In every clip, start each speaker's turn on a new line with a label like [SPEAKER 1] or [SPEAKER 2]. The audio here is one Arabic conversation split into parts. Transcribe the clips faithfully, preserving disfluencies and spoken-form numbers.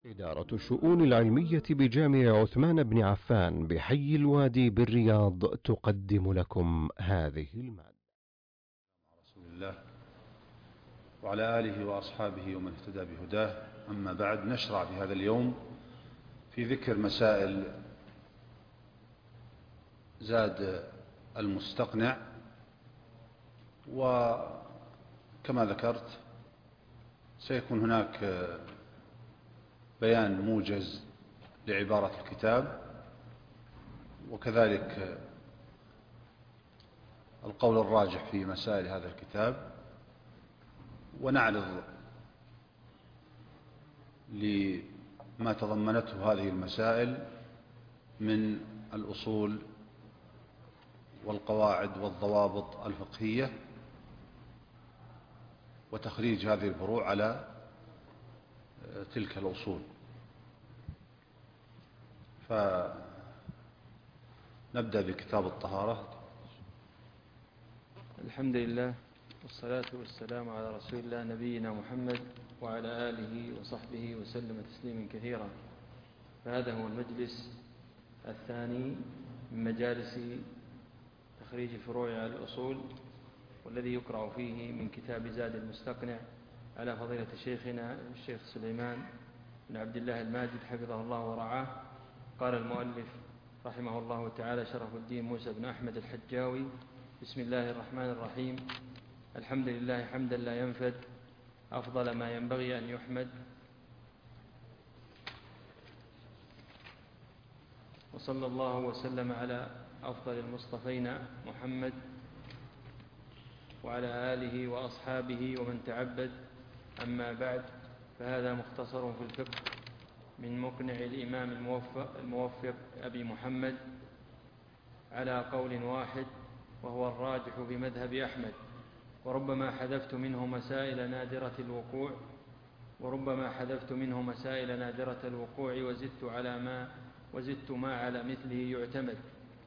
[SPEAKER 1] إدارة الشؤون العلمية بجامع عثمان بن عفان بحي الوادي بالرياض تقدم لكم هذه المادة.
[SPEAKER 2] رسول الله وعلى آله وأصحابه ومن اهتدى بهداه، أما بعد، نشرع في هذا اليوم في ذكر مسائل زاد المستقنع، وكما ذكرت سيكون هناك بيان موجز لعبارة الكتاب، وكذلك القول الراجح في مسائل هذا الكتاب، ونعرض لما تضمنته هذه المسائل من الأصول والقواعد والضوابط الفقهية، وتخريج هذه الفروع على تلك الأصول. فنبدأ بكتاب الطهارة.
[SPEAKER 3] الحمد لله والصلاة والسلام على رسول الله نبينا محمد وعلى آله وصحبه وسلم تسليما كثيرا. فهذا هو المجلس الثاني من مجالس تخريج الفروع على الأصول، والذي يقرأ فيه من كتاب زاد المستقنع على فضيلة شيخنا الشيخ سليمان بن عبد الله الماجد حفظه الله ورعاه. قال المؤلف رحمه الله تعالى شرف الدين موسى بن أحمد الحجاوي: بسم الله الرحمن الرحيم. الحمد لله حمدا لا ينفد، أفضل ما ينبغي أن يحمد، وصلى الله وسلم على أفضل المصطفين محمد وعلى آله وأصحابه ومن تعبد. أما بعد، فهذا مختصر في الفقه من مقنع الإمام الموفق, الموفق أبي محمد على قول واحد، وهو الراجح بمذهب أحمد، وربما حذفت منه مسائل نادرة الوقوع وربما حذفت منه مسائل نادرة الوقوع وزدت على ما وزدت ما على مثله يعتمد،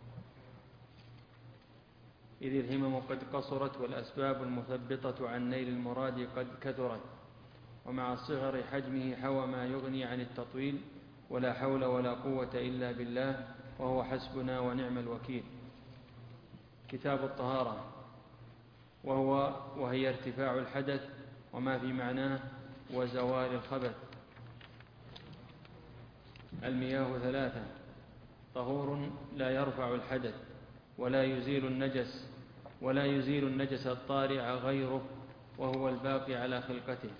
[SPEAKER 3] إذ الهمم قد قصرت والأسباب المثبطة عن نيل المراد قد كثرت، ومع صغر حجمه حوى ما يغني عن التطويل، ولا حول ولا قوة إلا بالله، وهو حسبنا ونعم الوكيل. كتاب الطهارة، وهو وهي ارتفاع الحدث وما في معناه وزوال الخبث. المياه ثلاثة: طهور لا يرفع الحدث ولا يزيل النجس ولا يزيل النجس الطارئ غيره، وهو الباقي على خلقته،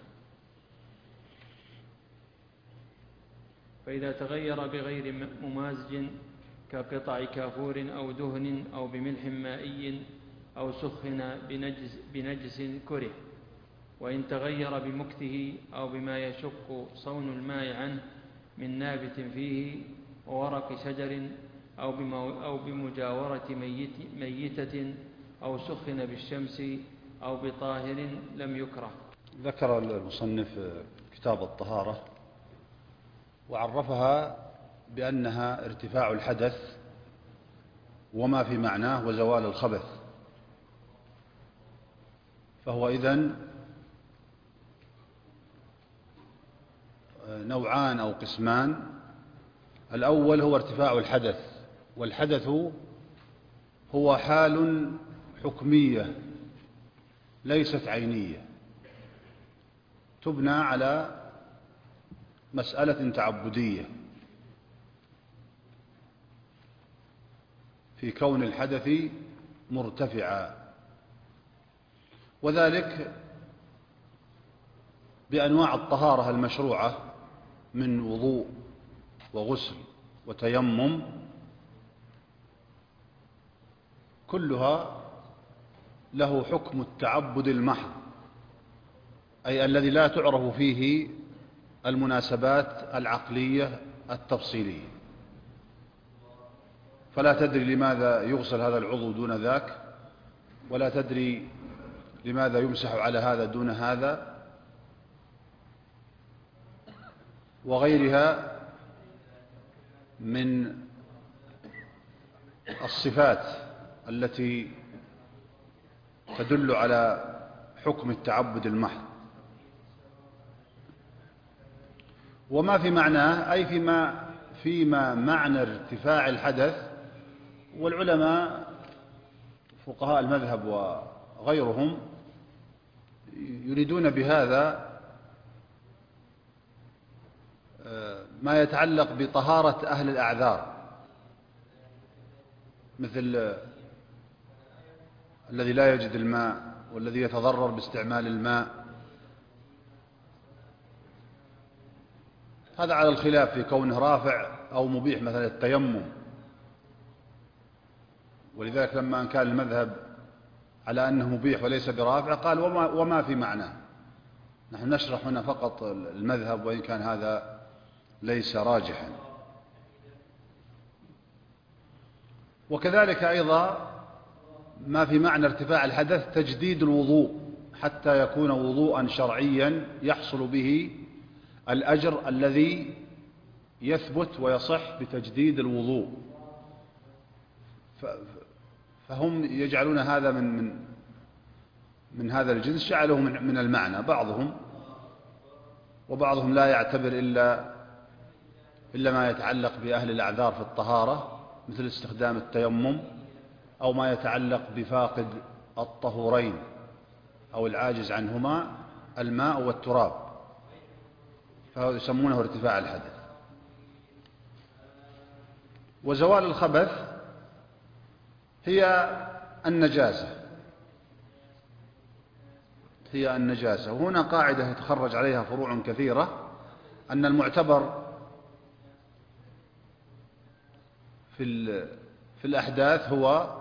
[SPEAKER 3] فإذا تغير بغير ممازج كقطع كافور أو دهن أو بملح مائي أو سخن بنجس, بنجس كره، وإن تغير بمكته أو بما يشق صون الماء عنه من نابت فيه وورق شجر أو بمجاورة ميت ميتة أو سخن بالشمس أو بطاهر لم يكره.
[SPEAKER 2] ذكر المصنف كتاب الطهارة وعرفها بأنها ارتفاع الحدث وما في معناه وزوال الخبث. فهو إذن نوعان أو قسمان. الأول هو ارتفاع الحدث، والحدث هو حال حكمية ليست عينية، تبنى على مسألة تعبدية في كون الحدث مرتفعا، وذلك بأنواع الطهارة المشروعة من وضوء وغسل وتيمم، كلها له حكم التعبد المحض، أي الذي لا تعرف فيه المناسبات العقلية التفصيلية، فلا تدري لماذا يغسل هذا العضو دون ذاك، ولا تدري لماذا يمسح على هذا دون هذا، وغيرها من الصفات التي تدل على حكم التعبد المحض. وما في معناه أي فيما, فيما معنى ارتفاع الحدث. والعلماء فقهاء المذهب وغيرهم يريدون بهذا ما يتعلق بطهارة أهل الأعذار، مثل الذي لا يجد الماء والذي يتضرر باستعمال الماء. هذا على الخلاف في كونه رافع أو مبيح، مثلا التيمم. ولذلك لما كان المذهب على أنه مبيح وليس برافع قال وما, وما في معناه. نحن نشرح هنا فقط المذهب، وإن كان هذا ليس راجحا. وكذلك أيضا ما في معنى ارتفاع الحدث تجديد الوضوء حتى يكون وضوءا شرعيا يحصل به الأجر الذي يثبت ويصح بتجديد الوضوء. فهم يجعلون هذا من من من هذا الجنس، جعله من من المعنى بعضهم، وبعضهم لا يعتبر إلا إلا ما يتعلق بأهل الأعذار في الطهارة، مثل استخدام التيمم، أو ما يتعلق بفاقد الطهورين أو العاجز عنهما، الماء والتراب، فهذا يسمونه ارتفاع الحدث. وزوال الخبث هي النجاسة هي النجاسة وهنا قاعدة يتخرج عليها فروع كثيرة، أن المعتبر في في الأحداث هو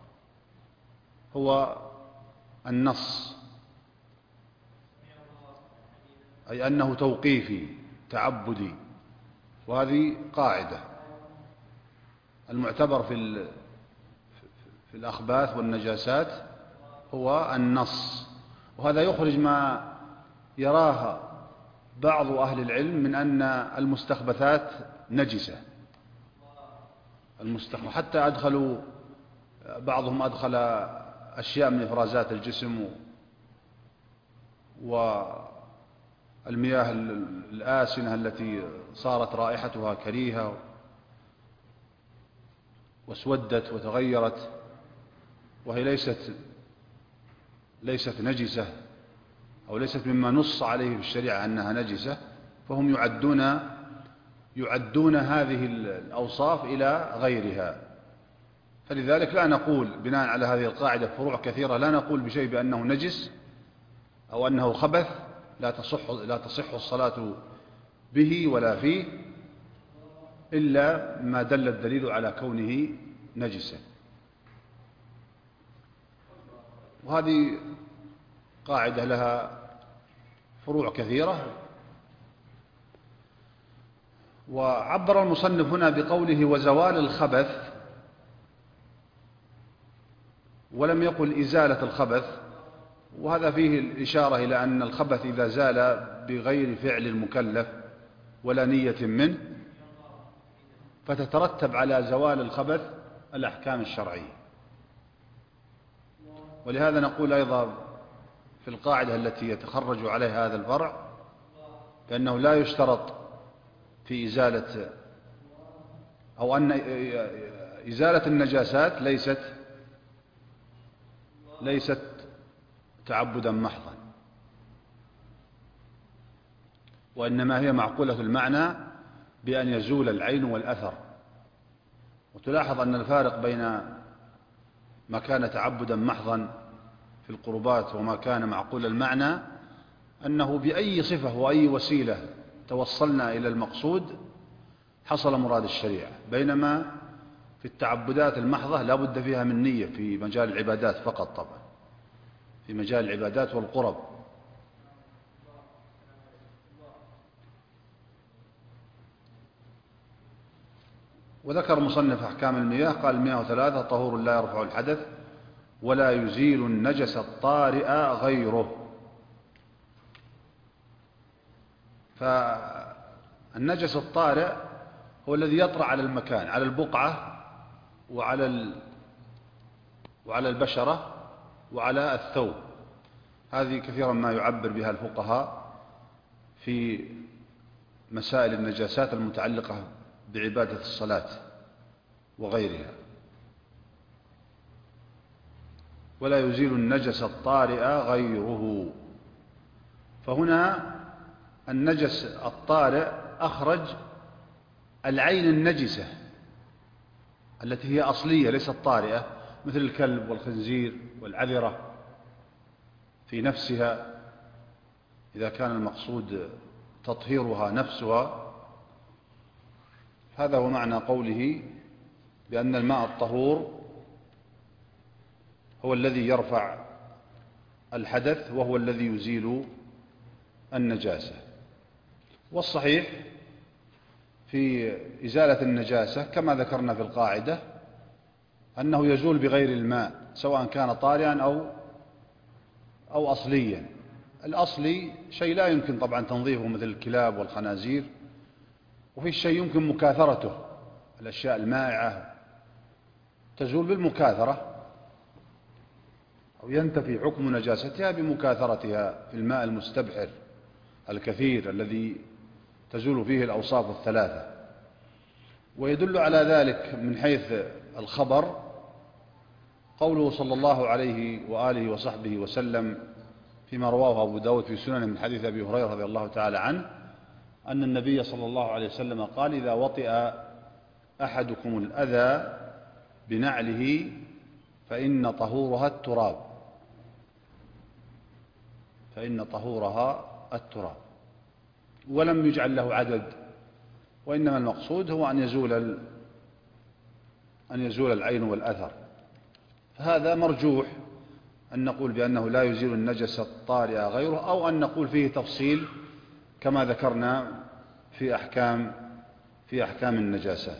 [SPEAKER 2] هو النص، أي أنه توقيفي تعبدي. وهذه قاعدة. المعتبر في في الأخباث والنجاسات هو النص. وهذا يخرج ما يراه بعض أهل العلم من أن المستخبثات نجسة. المستخبث حتى أدخلوا بعضهم أدخل أشياء من إفرازات الجسم والمياه الآسنة التي صارت رائحتها كريهة واسودت وتغيرت، وهي ليست ليست نجسة أو ليست مما نص عليه في الشريعة أنها نجسة، فهم يعدون يعدون هذه الأوصاف إلى غيرها. فلذلك لا نقول بناء على هذه القاعدة فروع كثيرة، لا نقول بشيء بأنه نجس أو أنه خبث لا تصح لا تصح الصلاة به ولا فيه إلا ما دل الدليل على كونه نجسا. وهذه قاعدة لها فروع كثيرة. وعبر المصنف هنا بقوله وزوال الخبث، ولم يقل إزالة الخبث، وهذا فيه الإشارة إلى أن الخبث إذا زال بغير فعل المكلف ولا نية منه فتترتب على زوال الخبث الأحكام الشرعية. ولهذا نقول أيضا في القاعدة التي يتخرج عليها هذا الفرع بأنه لا يشترط في إزالة أو أن إزالة النجاسات ليست ليست تعبدا محضا، وإنما هي معقولة المعنى بأن يزول العين والأثر. وتلاحظ أن الفارق بين ما كان تعبدا محضا في القربات وما كان معقول المعنى أنه بأي صفة وأي وسيلة توصلنا إلى المقصود حصل مراد الشريعة، بينما في التعبدات المحضة لا بد فيها من نية في مجال العبادات فقط، طبعا في مجال العبادات والقرب. وذكر مصنف أحكام المياه قال المياه ثلاثة: طهور لا يرفع الحدث ولا يزيل النجس الطارئ غيره. فالنجس الطارئ هو الذي يطرأ على المكان، على البقعة وعلى وعلى البشرة وعلى الثوب. هذه كثيرا ما يعبر بها الفقهاء في مسائل النجاسات المتعلقة بعبادة الصلاة وغيرها، ولا يزيل النجس الطارئ غيره. فهنا النجس الطارئ أخرج العين النجسة التي هي أصلية ليست طارئة، مثل الكلب والخنزير والعذرة في نفسها، إذا كان المقصود تطهيرها نفسها. هذا هو معنى قوله بأن الماء الطهور هو الذي يرفع الحدث وهو الذي يزيل النجاسة. والصحيح في إزالة النجاسة كما ذكرنا في القاعدة أنه يزول بغير الماء، سواء كان طارئا أو أو أصليا. الأصلي شيء لا يمكن طبعا تنظيفه مثل الكلاب والخنازير، وفي شيء يمكن مكاثرته، الأشياء المائعة تزول بالمكاثرة أو ينتفي حكم نجاستها بمكاثرتها في الماء المستبحر الكثير الذي تزول فيه الأوصاف الثلاثة. ويدل على ذلك من حيث الخبر قوله صلى الله عليه وآله وصحبه وسلم فيما رواه أبو داود في سننه من حديث أبي هريرة رضي الله تعالى عنه أن النبي صلى الله عليه وسلم قال: إذا وطئ أحدكم الأذى بنعله فإن طهورها التراب فإن طهورها التراب ولم يجعل له عدد، وإنما المقصود هو أن يزول أن يزول العين والأثر. فهذا مرجوح أن نقول بأنه لا يزيل النجس الطارئ غيره، أو أن نقول فيه تفصيل كما ذكرنا في أحكام في أحكام النجاسات.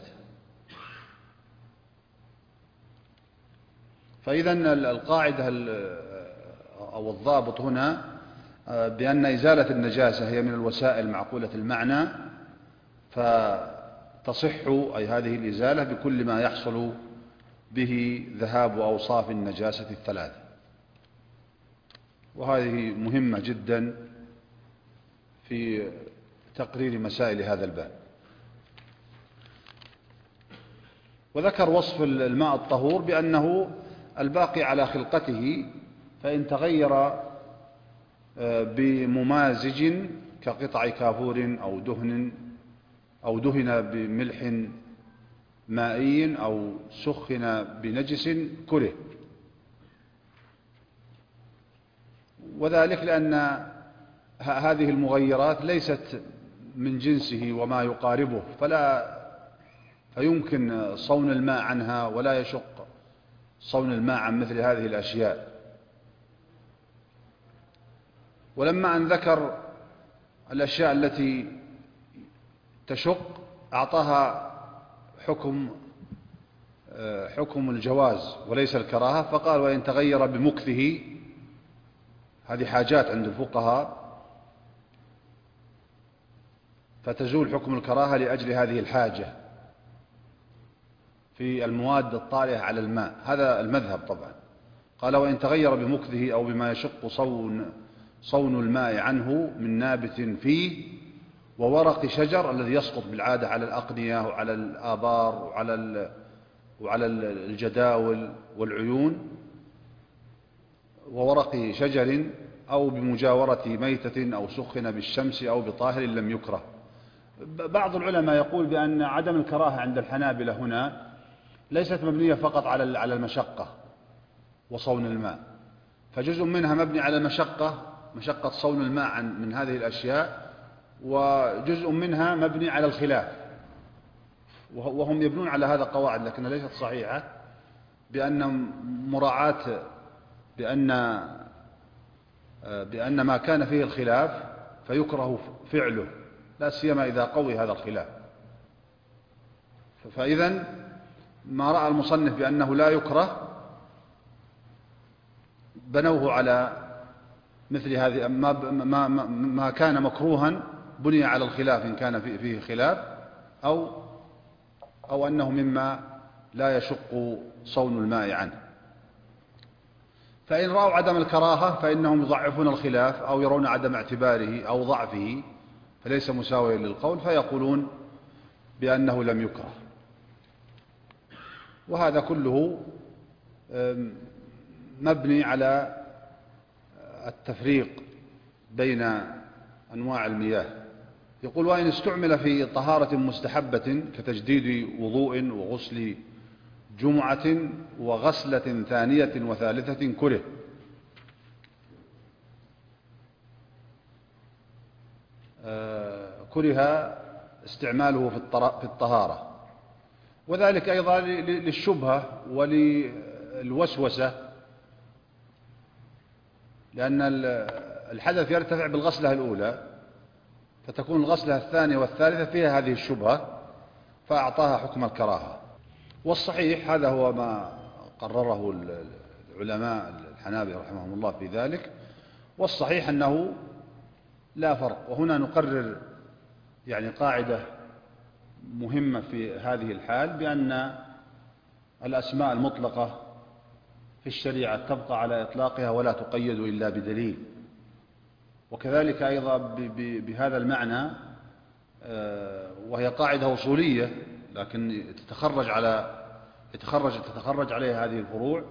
[SPEAKER 2] فإذا القاعدة أو الضابط هنا بأن إزالة النجاسة هي من الوسائل معقولة المعنى، فتصح أي هذه الإزالة بكل ما يحصل به ذهاب أوصاف النجاسة الثلاثة. وهذه مهمة جدا في تقرير مسائل هذا الباب. وذكر وصف الماء الطهور بأنه الباقي على خلقته، فإن تغير بممازج كقطع كافور أو دهن أو دهن بملح مائي أو سخن بنجس كره. وذلك لأن هذه المغيرات ليست من جنسه وما يقاربه، فلا فيمكن صون الماء عنها ولا يشق صون الماء عن مثل هذه الأشياء. ولما أن ذكر الأشياء التي تشق أعطاها حكم حكم الجواز وليس الكراهة، فقال: وإن تغير بمكثه. هذه حاجات عند الفقهاء، فتزول حكم الكراهة لأجل هذه الحاجة في المواد الطارئة على الماء. هذا المذهب طبعا. قال: وإن تغير بمكثه أو بما يشق صون صون الماء عنه من نابت فيه وورق شجر الذي يسقط بالعادة على الأقنية وعلى الآبار وعلى وعلى الجداول والعيون، وورق شجر أو بمجاورة ميتة أو سخن بالشمس أو بطاهر لم يكره. بعض العلماء يقول بأن عدم الكراهة عند الحنابلة هنا ليست مبنية فقط على على المشقة وصون الماء، فجزء منها مبني على المشقة، مشقة صون الماء عن من هذه الأشياء، وجزء منها مبني على الخلاف، وهم يبنون على هذا قواعد لكنها ليست صحيحة، بأن مراعاة بأن بأن ما كان فيه الخلاف فيكره فعله، لا سيما إذا قوي هذا الخلاف. فإذا ما رأى المصنف بأنه لا يكره بنوه على مثل هذه، ما, ما, ما كان مكروها بني على الخلاف إن كان فيه خلاف، أو, أو أنه مما لا يشق صون الماء عنه. فإن رأوا عدم الكراهة فإنهم يضعفون الخلاف أو يرون عدم اعتباره أو ضعفه، فليس مساويا للقول، فيقولون بأنه لم يكره. وهذا كله مبني على التفريق بين أنواع المياه. يقول: وإن استعمل في طهارة مستحبة كتجديد وضوء وغسل جمعة وغسلة ثانية وثالثة كره. كره استعماله في الطهارة، وذلك أيضا للشبهة وللوسوسة، لأن الحدث يرتفع بالغسلة الأولى، فتكون الغسلة الثانية والثالثة فيها هذه الشبهة، فأعطاها حكم الكراهة. والصحيح هذا هو ما قرره العلماء الحنابلة رحمهم الله في ذلك، والصحيح أنه لا فرق. وهنا نقرر يعني قاعدة مهمة في هذه الحال، بأن الأسماء المطلقة في الشريعة تبقى على إطلاقها ولا تقيد إلا بدليل. وكذلك أيضا بهذا المعنى، وهي قاعدة أصولية لكن تتخرج على يتخرج تتخرج عليها هذه الفروع،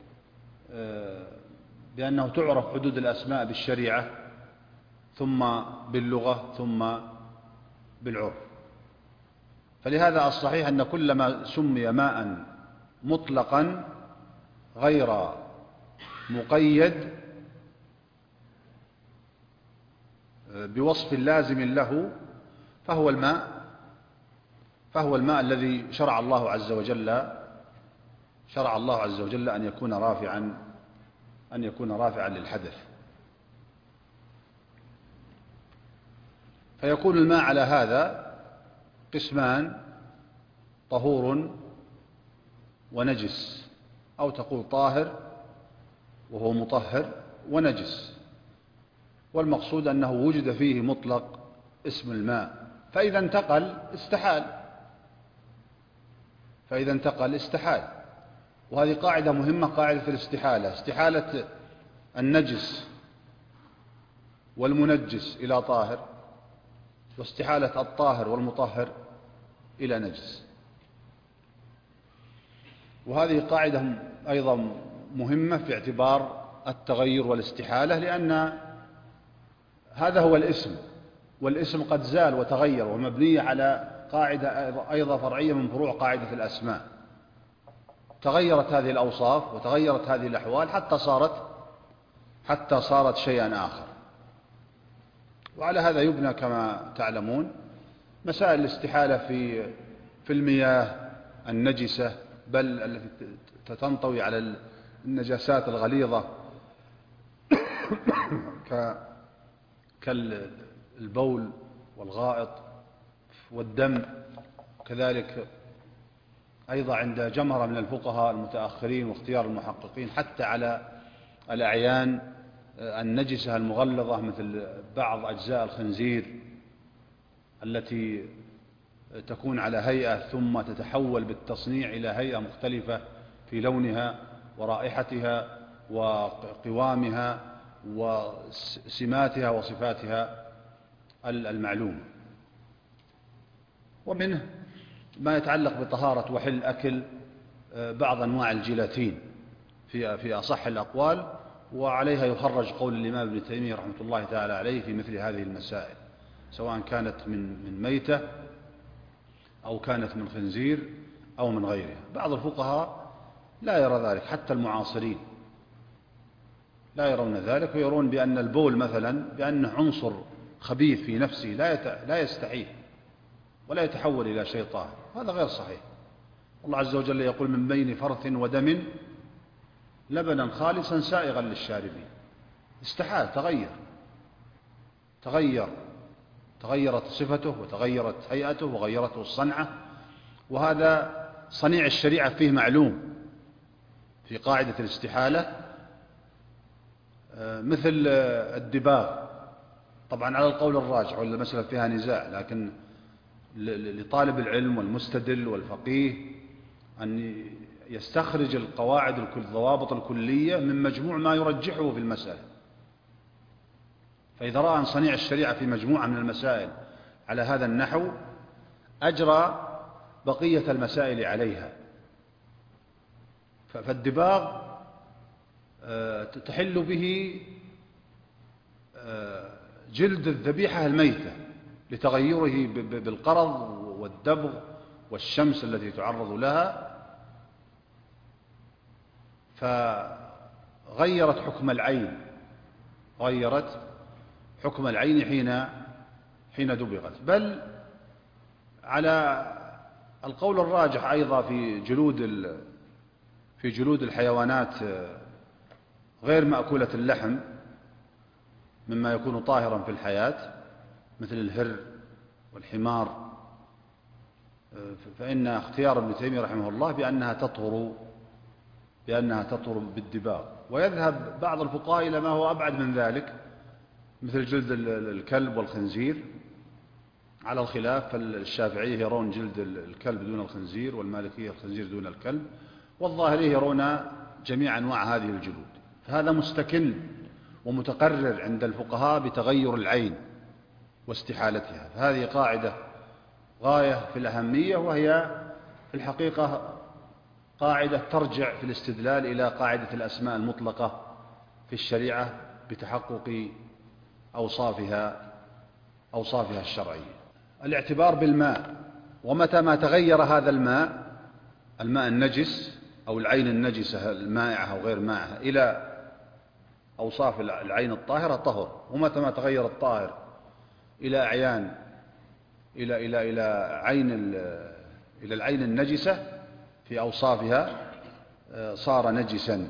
[SPEAKER 2] بأنه تعرف حدود الأسماء بالشريعة ثم باللغة ثم بالعرف. فلهذا الصحيح أن كل ما سمي ماء مطلقا غير مقيد بوصف لازم له فهو الماء فهو الماء الذي شرع الله عز وجل شرع الله عز وجل أن يكون رافعا أن يكون رافعا للحدث. فيكون الماء على هذا قسمان: طهور ونجس، أو تقول طاهر وهو مطهر ونجس. والمقصود أنه وجد فيه مطلق اسم الماء، فإذا انتقل استحال فإذا انتقل استحال وهذه قاعدة مهمة، قاعدة الاستحالة، استحالة النجس والمنجس إلى طاهر، واستحالة الطاهر والمطهر إلى نجس. وهذه قاعدة أيضا مهمة في اعتبار التغير والاستحالة، لأن هذا هو الاسم، والاسم قد زال وتغير، ومبنية على قاعدة أيضا فرعية من فروع قاعدة الأسماء. تغيرت هذه الأوصاف وتغيرت هذه الأحوال حتى صارت حتى صارت شيئا آخر. وعلى هذا يبنى كما تعلمون مسائل الاستحالة في في المياه النجسة، بل التي تنطوي على النجاسات الغليظة كالبول والغائط والدم. كذلك أيضا عند جمهرة من الفقهاء المتأخرين واختيار المحققين حتى على الأعيان النجسة المغلظة، مثل بعض أجزاء الخنزير التي تكون على هيئة ثم تتحول بالتصنيع إلى هيئة مختلفة في لونها ورائحتها وقوامها وسماتها وصفاتها المعلومة. ومنه ما يتعلق بطهارة وحل أكل بعض أنواع الجيلاتين في في أصح الأقوال، وعليها يخرج قول الإمام ابن تيمية رحمة الله تعالى عليه في مثل هذه المسائل، سواء كانت من من ميتة أو كانت من خنزير أو من غيرها. بعض الفقهاء لا يرى ذلك، حتى المعاصرين لا يرون ذلك، ويرون بأن البول مثلا بأنه عنصر خبيث في نفسه لا لا يستحيل ولا يتحول إلى شيء طاهر. هذا غير صحيح. الله عز وجل يقول: من بين فرث ودم لبنا خالصا سائغا للشاربين. استحال، تغير تغير تغيرت صفته وتغيرت هيئته وغيرته الصنعة، وهذا صنيع الشريعة فيه معلوم في قاعدة الاستحالة، مثل الدباغ. طبعا على القول الراجح، والمسألة فيها نزاع، لكن لطالب العلم والمستدل والفقيه أن يستخرج القواعد الضوابط الكلية من مجموع ما يرجحه في المسألة. فإذا رأى أن صنيع الشريعة في مجموعة من المسائل على هذا النحو أجرى بقية المسائل عليها. فالدباغ تحل به جلد الذبيحة الميتة لتغيره بالقرض والدبغ والشمس التي تعرض لها، فغيرت حكم العين غيرت حكم العين حين حين دبغت. بل على القول الراجح أيضا في جلود في جلود الحيوانات غير مأكولة اللحم مما يكون طاهرا في الحياة مثل الهر والحمار، فإن اختيار ابن تيمية رحمه الله بأنها تطهر بأنها تطهر بالدباغ. ويذهب بعض الفقهاء إلى ما هو أبعد من ذلك مثل جلد الكلب والخنزير على الخلاف، فالشافعية يرون جلد الكلب دون الخنزير، والمالكية الخنزير دون الكلب، والظاهرية يرون جميع أنواع هذه الجلود. فهذا مستكن ومتقرر عند الفقهاء بتغير العين واستحالتها. فهذه قاعدة غاية في الأهمية، وهي في الحقيقة قاعدة ترجع في الاستدلال إلى قاعدة الأسماء المطلقة في الشريعة بتحقق أوصافها أوصافها الشرعية. الاعتبار بالماء، ومتى ما تغير هذا الماء الماء النجس أو العين النجسة المائعة أو غير مائعة إلى أوصاف العين الطاهرة طهر، ومتى ما تغير الطاهر إلى أعيان إلى إلى إلى عين إلى العين النجسة في أوصافها صار نجسا.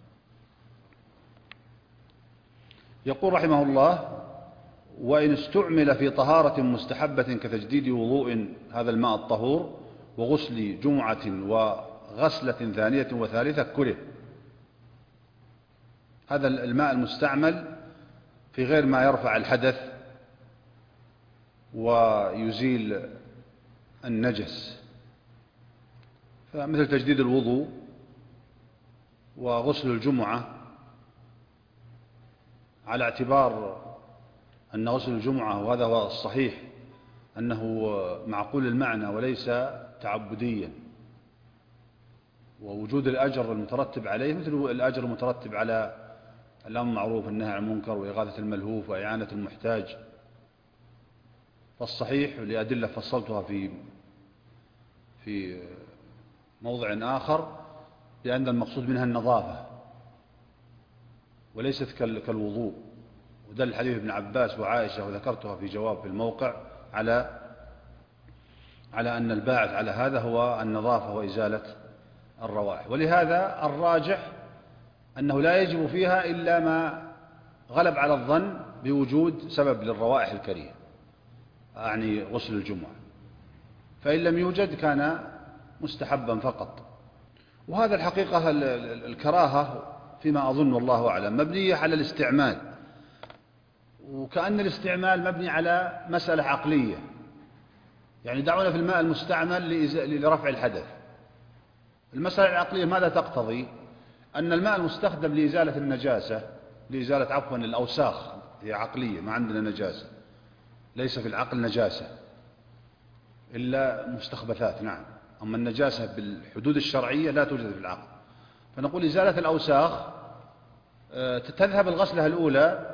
[SPEAKER 2] يقول رحمه الله: وإن استعمل في طهارة مستحبة كتجديد وضوء هذا الماء الطهور وغسل جمعة وغسلة ثانية وثالثة كره. هذا الماء المستعمل في غير ما يرفع الحدث ويزيل النجس، فمثل تجديد الوضوء وغسل الجمعة، على اعتبار أن غسل الجمعة، وهذا هو الصحيح، أنه معقول المعنى وليس تعبديا، ووجود الأجر المترتب عليه مثل الأجر المترتب على الأمر بالمعروف والنهي عن المنكر وإغاثة الملهوف وإعانة المحتاج. فالصحيح لأدلة فصلتها في في موضع آخر لأن المقصود منها النظافة وليست كالوضوء، ودل حديث ابن عباس وعائشة وذكرتها في جواب في الموقع على على أن الباعث على هذا هو النظافة وإزالة الروائح. ولهذا الراجح أنه لا يجب فيها إلا ما غلب على الظن بوجود سبب للروائح الكريهة، أعني غسل الجمعة، فإن لم يوجد كان مستحبا فقط. وهذا الحقيقة الكراهة فيما أظن والله أعلم مبنية على الاستعمال، وكأن الاستعمال مبني على مسألة عقلية، يعني دعونا في الماء المستعمل لرفع الحدث. المسألة العقلية ماذا تقتضي؟ أن الماء المستخدم لإزالة النجاسة لإزالة عفوا الأوساخ، هي عقلية، ما عندنا نجاسة، ليس في العقل نجاسة إلا مستخبثات، نعم، أما النجاسة بالحدود الشرعية لا توجد في العقل. فنقول إزالة الأوساخ تذهب الغسلة الأولى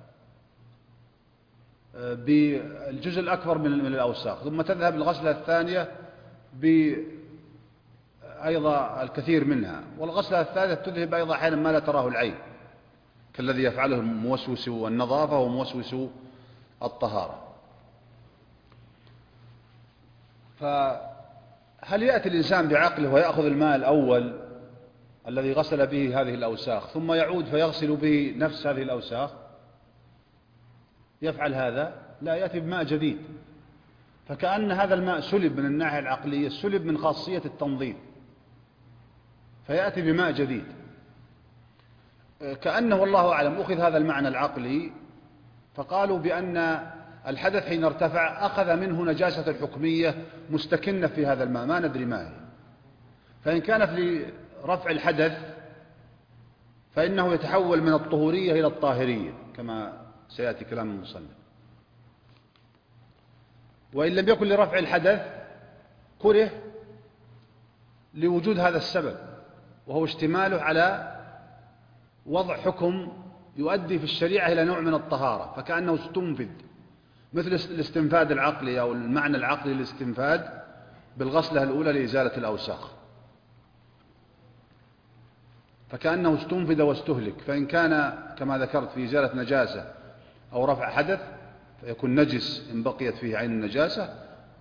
[SPEAKER 2] بالجزء الأكبر من الأوساخ، ثم تذهب الغسلة الثانية بأيضا الكثير منها، والغسلة الثالثة تذهب أيضا أحيانا ما لا تراه العين، كالذي يفعله موسوس النظافة وموسوس الطهارة. فهل يأتي الإنسان بعقله ويأخذ الماء الأول الذي غسل به هذه الأوساخ ثم يعود فيغسل به نفس هذه الأوساخ؟ يفعل هذا؟ لا، يأتي بماء جديد. فكأن هذا الماء سلب من الناحية العقلية، سلب من خاصية التنظيف، فيأتي بماء جديد. كأنه والله أعلم أخذ هذا المعنى العقلي فقالوا بأن الحدث حين ارتفع أخذ منه نجاسة الحكمية مستكنة في هذا الماء، ما ندري ما هي. فإن كانت لرفع الحدث فإنه يتحول من الطهورية إلى الطاهرية كما سيأتي كلام المصنف. وإن لم يكن لرفع الحدث كره لوجود هذا السبب، وهو اشتماله على وضع حكم يؤدي في الشريعة إلى نوع من الطهارة، فكأنه استنفذ، مثل الاستنفاد العقلي أو المعنى العقلي للاستنفاد بالغسلة الأولى لإزالة الأوساخ، فكأنه استنفذ واستهلك. فإن كان كما ذكرت في إزالة نجاسة أو رفع حدث فيكون نجس إن بقيت فيه عين النجاسة،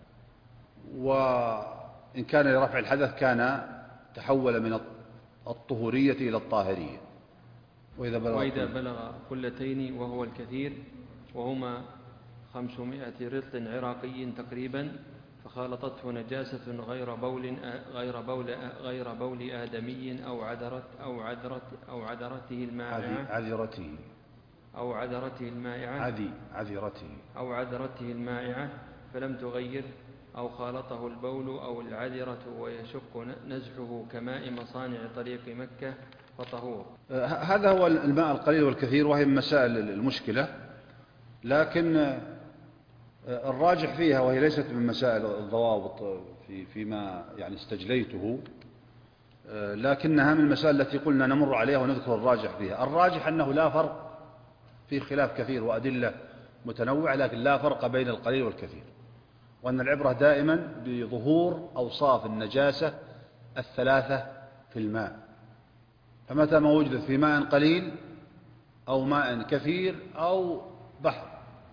[SPEAKER 2] وإن كان لرفع الحدث كان تحول من الطهورية إلى الطاهرية.
[SPEAKER 3] وإذا بلغ, وإذا بلغ قلتين وهو الكثير، وهما خمسمائة رطل عراقي تقريبا، فخالطته نجاسة غير بول غير بول غير بول آدمي أو عذرت أو عذرت أو عذرته المائعة
[SPEAKER 2] عذرته
[SPEAKER 3] أو عذرته المائعة
[SPEAKER 2] عذي عذرته
[SPEAKER 3] أو عذرته المائعة فلم تغير، أو خالطه البول أو العذرة ويشق نزحه كماء مصانع طريق مكة فطهور.
[SPEAKER 2] هذا هو الماء القليل والكثير، وهي من مسائل المشكلة، لكن الراجح فيها، وهي ليست من مسائل الضوابط في فيما يعني استجليته، لكنها من المسائل التي قلنا نمر عليها ونذكر الراجح فيها. الراجح أنه لا فرق، في خلاف كثير وأدلة متنوعة، لكن لا فرق بين القليل والكثير، وأن العبرة دائما بظهور أوصاف النجاسة الثلاثة في الماء، فمتى ما وجدت في ماء قليل أو ماء كثير أو بحر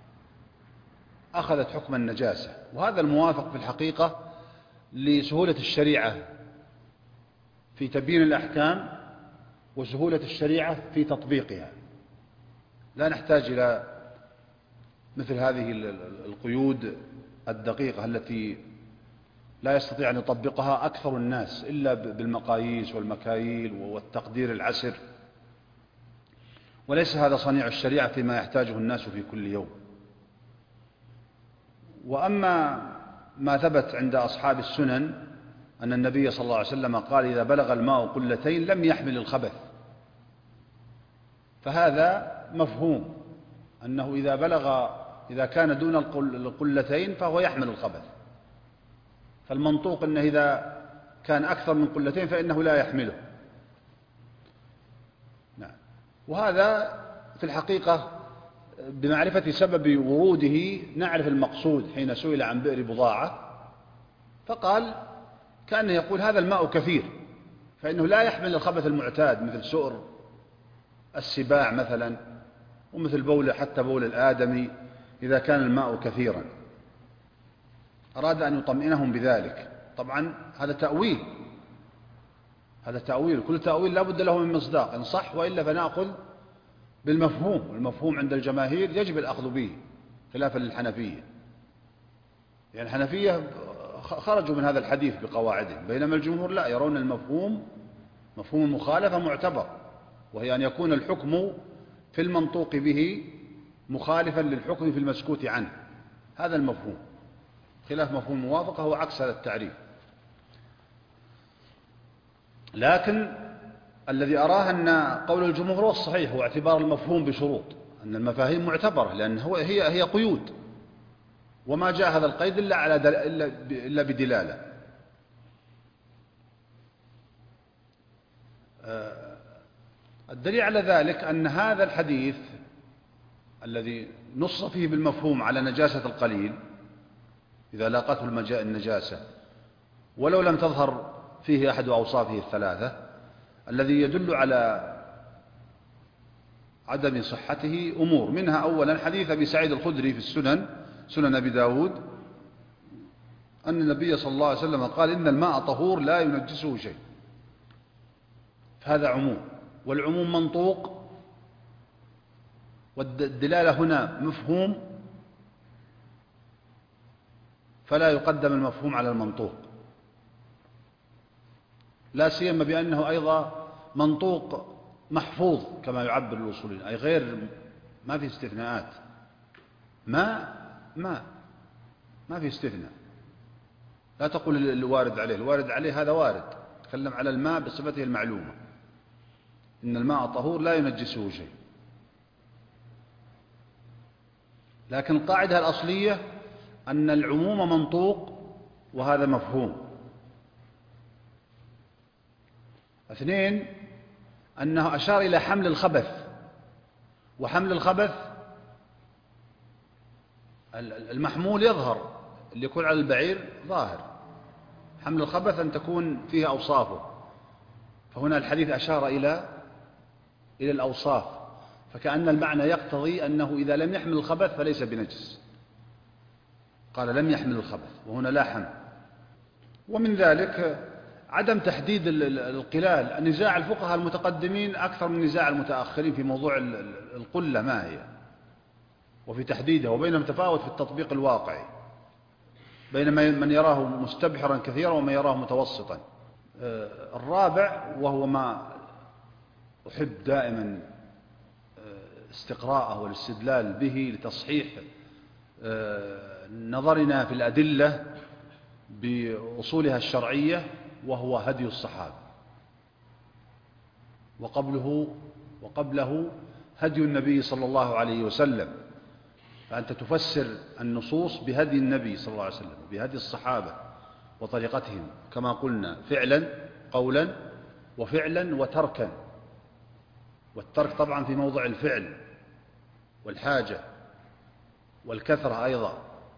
[SPEAKER 2] أخذت حكم النجاسة. وهذا الموافق في الحقيقة لسهولة الشريعة في تبيين الأحكام وسهولة الشريعة في تطبيقها، لا نحتاج إلى مثل هذه القيود الدقيقة التي لا يستطيع أن يطبقها أكثر الناس إلا بالمقاييس والمكاييل والتقدير العسر، وليس هذا صنيع الشريعة فيما يحتاجه الناس في كل يوم. وأما ما ثبت عند أصحاب السنن أن النبي صلى الله عليه وسلم قال إذا بلغ الماء قلتين لم يحمل الخبث، فهذا مفهوم أنه إذا بلغ إذا كان دون القلتين فهو يحمل الخبث، فالمنطوق أنه إذا كان أكثر من قلتين فإنه لا يحمله. نعم. وهذا في الحقيقة بمعرفة سبب وروده نعرف المقصود. حين سئل عن بئر بضاعة فقال كأنه يقول هذا الماء كثير، فإنه لا يحمل الخبث المعتاد مثل سؤر السباع مثلا، ومثل بول حتى بول الآدمي إذا كان الماء كثيرا. أراد أن يطمئنهم بذلك. طبعا هذا تأويل، هذا تأويل، كل تأويل لا بد له من مصداق، إن صح وإلا فنأخذ بالمفهوم، والمفهوم عند الجماهير يجب الأخذ به خلافا للحنفية، يعني الحنفية خرجوا من هذا الحديث بقواعدهم، بينما الجمهور لا، يرون المفهوم مفهوم المخالفة معتبر، وهي أن يكون الحكم في المنطوق به مخالفا للحكم في المسكوت عنه، هذا المفهوم، خلاف مفهوم الموافقة هو عكس هذا التعريف. لكن الذي أراه أن قول الجمهور هو الصحيح، هو اعتبار المفهوم بشروط، أن المفاهيم معتبرة، لأن هو هي هي قيود، وما جاء هذا القيد إلا على دل إلا إلا بدلالة. الدليل على ذلك أن هذا الحديث الذي نص فيه بالمفهوم على نجاسة القليل إذا لاقته النجاسة ولو لم تظهر فيه أحد أوصافه الثلاثة، الذي يدل على عدم صحته أمور، منها أولا حديث أبي سعيد الخدري في السنن، سنن أبي داود، أن النبي صلى الله عليه وسلم قال إن الماء طهور لا ينجسه شيء، فهذا عموم، والعموم منطوق، والدلالة هنا مفهوم، فلا يقدم المفهوم على المنطوق، لا سيما بأنه أيضا منطوق محفوظ كما يعبر الأصوليين، أي غير ما في استثناءات، ما ما ما في استثناء، لا تقول الوارد عليه، الوارد عليه هذا وارد، تكلم على الماء بصفته المعلومة، إن الماء طهور لا ينجسه شيء. لكن القاعدة الأصلية أن العموم منطوق وهذا مفهوم. اثنين، أنه أشار إلى حمل الخبث، وحمل الخبث المحمول يظهر، اللي يكون على البعير ظاهر. حمل الخبث أن تكون فيه أوصافه، فهنا الحديث أشار إلى إلى الأوصاف، فكأن المعنى يقتضي أنه إذا لم يحمل الخبث فليس بنجس. قال لم يحمل الخبث، وهنا لا حمل. ومن ذلك عدم تحديد القلال. النزاع الفقهاء المتقدمين أكثر من نزاع المتأخرين في موضوع القلة ما هي وفي تحديدها، وبينهم تفاوت في التطبيق الواقعي بين من يراه مستبحرا كثيرا ومن يراه متوسطا. الرابع، وهو ما أحب دائما استقراءه والاستدلال به لتصحيح نظرنا في الأدلة بأصولها الشرعية، وهو هدي الصحابة، وقبله وقبله هدي النبي صلى الله عليه وسلم. فأنت تفسر النصوص بهدي النبي صلى الله عليه وسلم، بهدي الصحابة وطريقتهم كما قلنا، فعلا قولا وفعلا وتركا، والترك طبعا في موضع الفعل والحاجة والكثرة أيضا.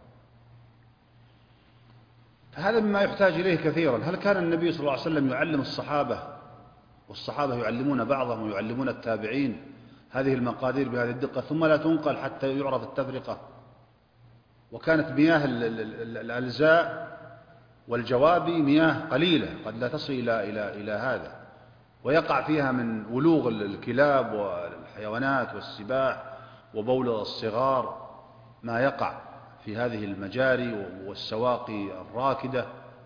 [SPEAKER 2] فهذا مما يحتاج إليه كثيرا. هل كان النبي صلى الله عليه وسلم يعلم الصحابة والصحابة يعلمون بعضهم ويعلمون التابعين هذه المقادير بهذه الدقة ثم لا تنقل حتى يعرف التفرقة؟ وكانت مياه الألزاء والجوابي مياه قليلة قد لا تصل إلى إلى إلى هذا، ويقع فيها من ولوغ الكلاب والحيوانات والسباع وبول الصغار ما يقع في هذه المجاري والسواقي الراكدة.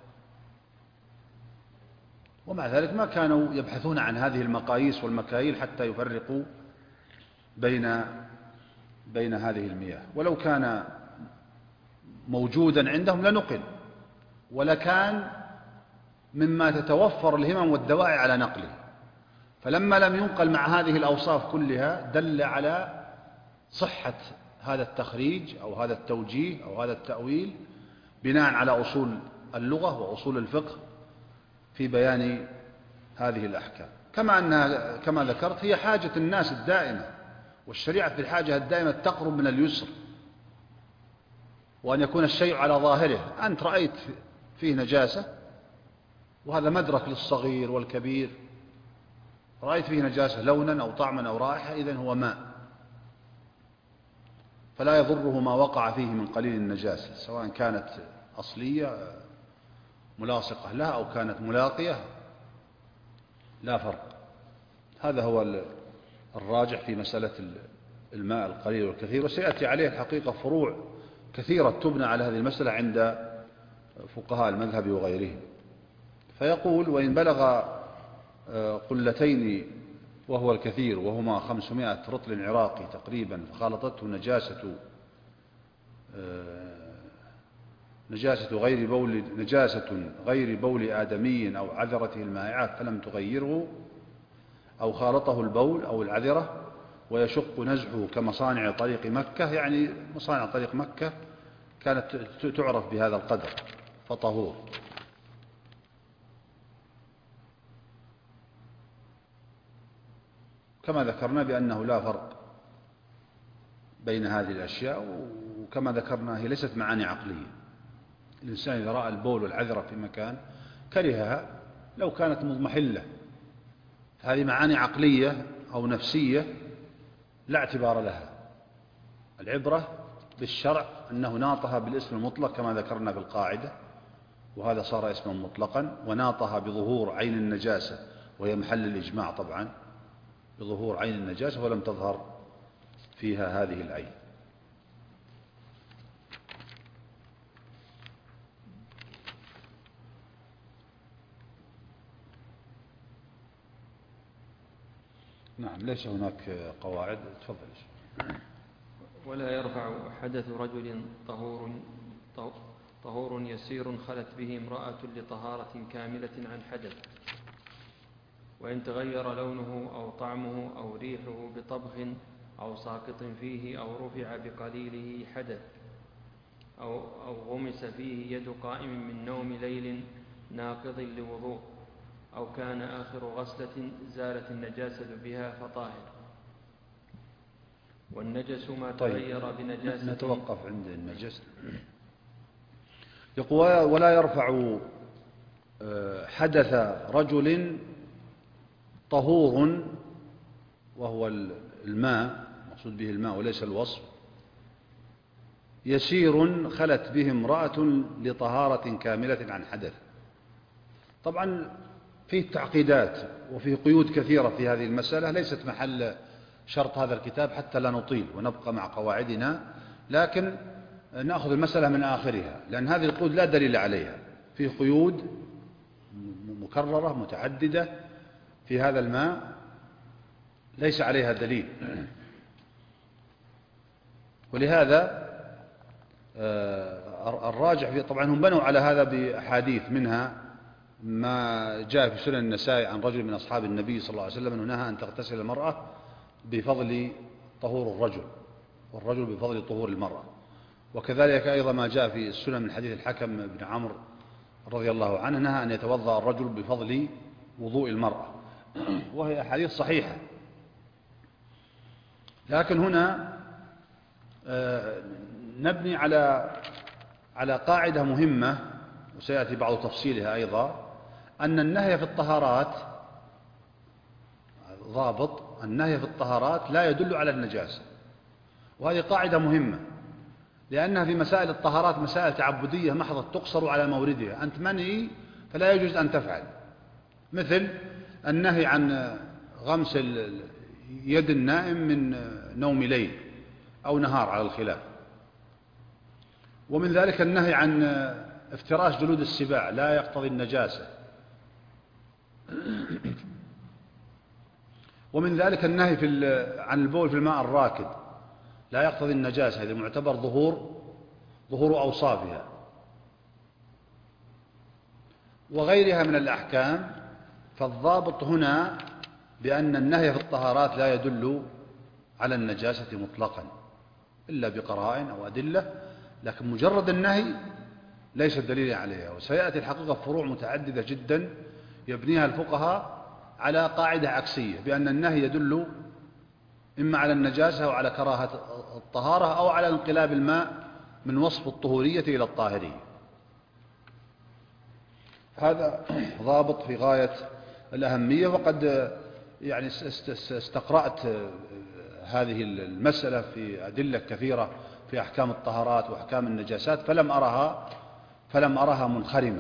[SPEAKER 2] ومع ذلك ما كانوا يبحثون عن هذه المقاييس والمكاييل حتى يفرقوا بين بين هذه المياه، ولو كان موجودا عندهم لنقل، ولكان مما تتوفر الهمم والدواعي على نقله. فلما لم ينقل مع هذه الأوصاف كلها دل على صحة هذا التخريج أو هذا التوجيه أو هذا التأويل بناء على أصول اللغة وأصول الفقه في بيان هذه الأحكام. كما أنها كما ذكرت هي حاجة الناس الدائمة، والشريعة في الحاجة الدائمة تقرب من اليسر، وأن يكون الشيء على ظاهره. أنت رأيت فيه نجاسة، وهذا مدرك للصغير والكبير، رأيت فيه نجاسة لونا أو طعما أو رائحة، إذن هو ماء، فلا يضره ما وقع فيه من قليل النجاسة، سواء كانت أصلية ملاصقة لها أو كانت ملاقية، لا فرق. هذا هو الراجح في مسألة الماء القليل والكثير، وسيأتي عليه الحقيقة فروع كثيرة تبنى على هذه المسألة عند فقهاء المذهب وغيرهم. فيقول: وإن بلغ قلتين وهو الكثير، وهما خمسمائة رطل عراقي تقريبا، فخالطته نجاسة نجاسة غير بول نجاسة غير بول آدمي أو عذرته المائعة فلم تغيره، أو خالطه البول أو العذرة ويشق نزعه كمصانع طريق مكة، يعني مصانع طريق مكة كانت تعرف بهذا القدر، فطهور. كما ذكرنا بأنه لا فرق بين هذه الأشياء، وكما ذكرنا هي ليست معاني عقلية. الإنسان إذا رأى البول والعذرة في مكان كرهها لو كانت مضمحلة، هذه معاني عقلية أو نفسية لا اعتبار لها. العبرة بالشرع أنه ناطها بالاسم المطلق كما ذكرنا في القاعدة، وهذا صار اسما مطلقا، وناطها بظهور عين النجاسة، وهي محل الإجماع طبعا، بظهور عين النجاسة ولم تظهر فيها هذه العين. نعم، ليس هناك قواعد. تفضل.
[SPEAKER 3] ولا يرفع حدث رجل طهور طهور يسير خلت به امرأة لطهارة كاملة عن حدث، وإن تغير لونه أو طعمه أو ريحه بطبخ أو ساقط فيه أو رفع بقليله حدث، أو, أو غمس فيه يد قائم من نوم ليل ناقض لوضوء، أو كان آخر غسلة زالت النجاسة بها فطاهر. والنجس ما تغير
[SPEAKER 2] طيب
[SPEAKER 3] بنجاسة.
[SPEAKER 2] نتوقف عند النجس. يقول ولا يرفع حدث رجل طهور، وهو الماء، مقصود به الماء وليس الوصف، يسير خلت به امرأة لطهارة كاملة عن حدث. طبعا فيه تعقيدات وفيه قيود كثيرة في هذه المسألة، ليست محل شرط هذا الكتاب حتى لا نطيل ونبقى مع قواعدنا، لكن نأخذ المسألة من آخرها، لأن هذه القيود لا دليل عليها. فيه قيود مكررة متعددة في هذا الماء ليس عليها دليل، ولهذا الراجح في، طبعا هم بنوا على هذا بأحاديث، منها ما جاء في سنن النسائي عن رجل من أصحاب النبي صلى الله عليه وسلم أنه نهى أن تغتسل المرأة بفضل طهور الرجل، والرجل بفضل طهور المرأة. وكذلك أيضا ما جاء في السنن من حديث الحكم بن عمرو رضي الله عنه نهى أن يتوضأ الرجل بفضل وضوء المرأة، وهي أحاديث صحيحة. لكن هنا نبني على على قاعدة مهمة وسيأتي بعض تفصيلها أيضا، أن النهي في الطهارات ضابط، النهي في الطهارات لا يدل على النجاسة، وهذه قاعدة مهمة، لأنها في مسائل الطهارات مسائل تعبدية محضة تقصر على موردها، أنت منهي فلا يجوز أن تفعل، مثل النهي عن غمس يد النائم من نوم ليل أو نهار على الخلاف، ومن ذلك النهي عن افتراش جلود السباع لا يقتضي النجاسة، ومن ذلك النهي في عن البول في الماء الراكد لا يقتضي النجاسة، هذا معتبر ظهور ظهور أوصافها، وغيرها من الأحكام. فالضابط هنا بأن النهي في الطهارات لا يدل على النجاسة مطلقا إلا بقرائن أو أدلة، لكن مجرد النهي ليس دليل عليها. وسيأتي الحقيقة فروع متعددة جدا يبنيها الفقهاء على قاعدة عكسية، بأن النهي يدل إما على النجاسة وعلى كراهة الطهارة أو على انقلاب الماء من وصف الطهورية إلى الطاهرية. هذا ضابط في غاية الأهمية، وقد يعني استقرأت هذه المسألة في أدلة كثيرة في أحكام الطهارات وأحكام النجاسات، فلم أرها فلم أرها منخرمة.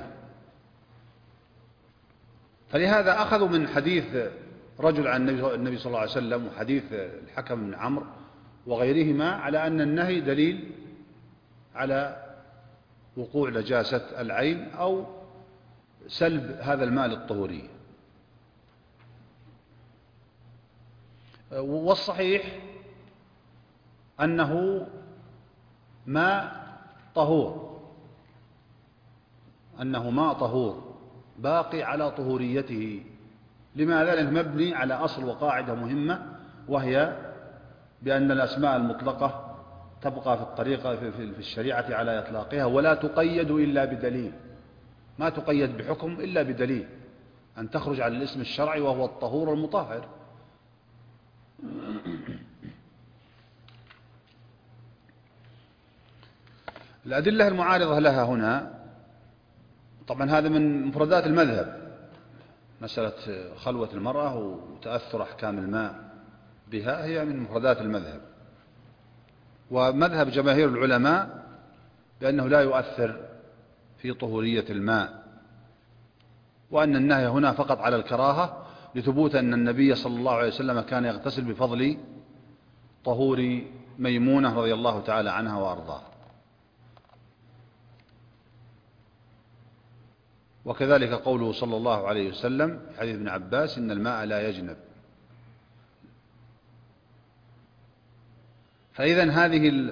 [SPEAKER 2] فلهذا أخذوا من حديث رجل عن النبي صلى الله عليه وسلم وحديث الحكم بن عمرو وغيرهما على أن النهي دليل على وقوع نجاسة العين أو سلب هذا الماء للطهورية. والصحيح أنه ماء طهور، أنه ماء طهور باقي على طهوريته. لماذا؟ لأنه مبني على أصل وقاعدة مهمة، وهي بأن الأسماء المطلقة تبقى في الطريقة في الشريعة على إطلاقها، ولا تقيد إلا بدليل، ما تقيد بحكم إلا بدليل أن تخرج على الاسم الشرعي وهو الطهور المطهر. الأدلة المعارضة لها هنا، طبعا هذا من مفردات المذهب، مسألة خلوة المرأة وتأثر أحكام الماء بها هي من مفردات المذهب، ومذهب جماهير العلماء بأنه لا يؤثر في طهورية الماء، وأن النهي هنا فقط على الكراهة، لثبوت أن النبي صلى الله عليه وسلم كان يغتسل بفضل طهور ميمونة رضي الله تعالى عنها وأرضاها. وكذلك قوله صلى الله عليه وسلم في حديث ابن عباس إن الماء لا يجنب. فإذا هذه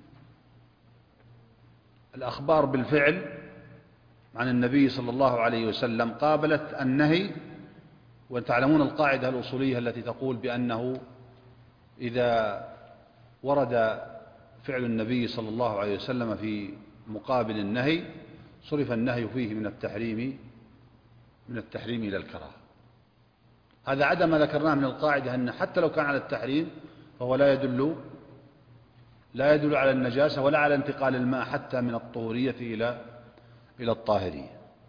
[SPEAKER 2] الأخبار بالفعل عن النبي صلى الله عليه وسلم قابلت النهي. وتعلمون القاعدة الأصولية التي تقول بأنه إذا ورد فعل النبي صلى الله عليه وسلم في مقابل النهي صرف النهي فيه من التحريم من التحريم إلى الكراهة. هذا عدا ما ذكرناه من القاعدة أن حتى لو كان على التحريم فهو لا يدل لا يدل على النجاسة ولا على انتقال الماء حتى من الطهورية إلى إلى الطاهرية.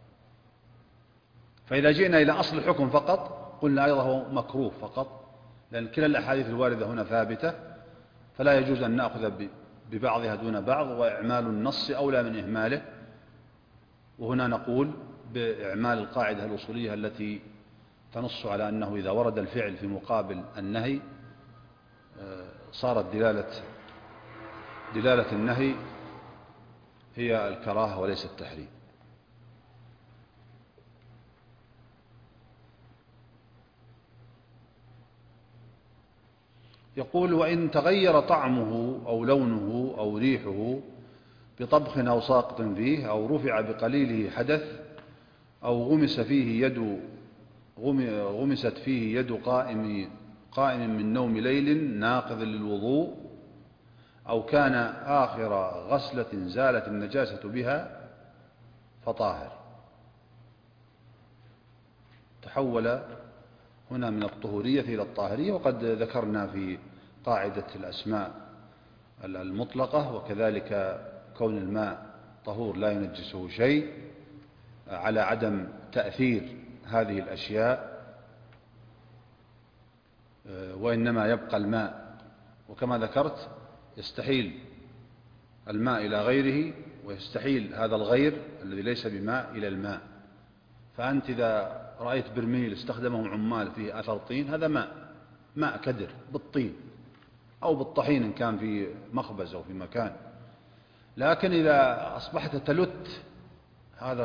[SPEAKER 2] فإذا جئنا إلى أصل الحكم فقط قلنا أيضا هو مكروه فقط، لأن كلا الأحاديث الواردة هنا ثابتة، فلا يجوز أن نأخذ ببعضها دون بعض، وإعمال النص أولى من إهماله. وهنا نقول بإعمال القاعدة الأصولية التي تنص على أنه إذا ورد الفعل في مقابل النهي صارت دلالة دلالة النهي هي الكراهة وليس التحريم. يقول: وإن تغير طعمه أو لونه أو ريحه بطبخ أو ساقط فيه، أو رفع بقليله حدث، أو غمس فيه يد غمست فيه يد قائم قائم من نوم ليل ناقض للوضوء، أو كان آخر غسلة زالت النجاسة بها فطاهر. تحول هنا من الطهورية إلى الطاهرية، وقد ذكرنا في قاعدة الأسماء المطلقة وكذلك كون الماء طهور لا ينجسه شيء على عدم تأثير هذه الأشياء، وإنما يبقى الماء. وكما ذكرت يستحيل الماء إلى غيره، ويستحيل هذا الغير الذي ليس بماء إلى الماء. فأنت إذا رأيت برميل استخدمه عمال فيه أثر طين، هذا ماء ماء كدر بالطين أو بالطحين إن كان في مخبز أو في مكان. لكن إذا أصبحت تلت هذا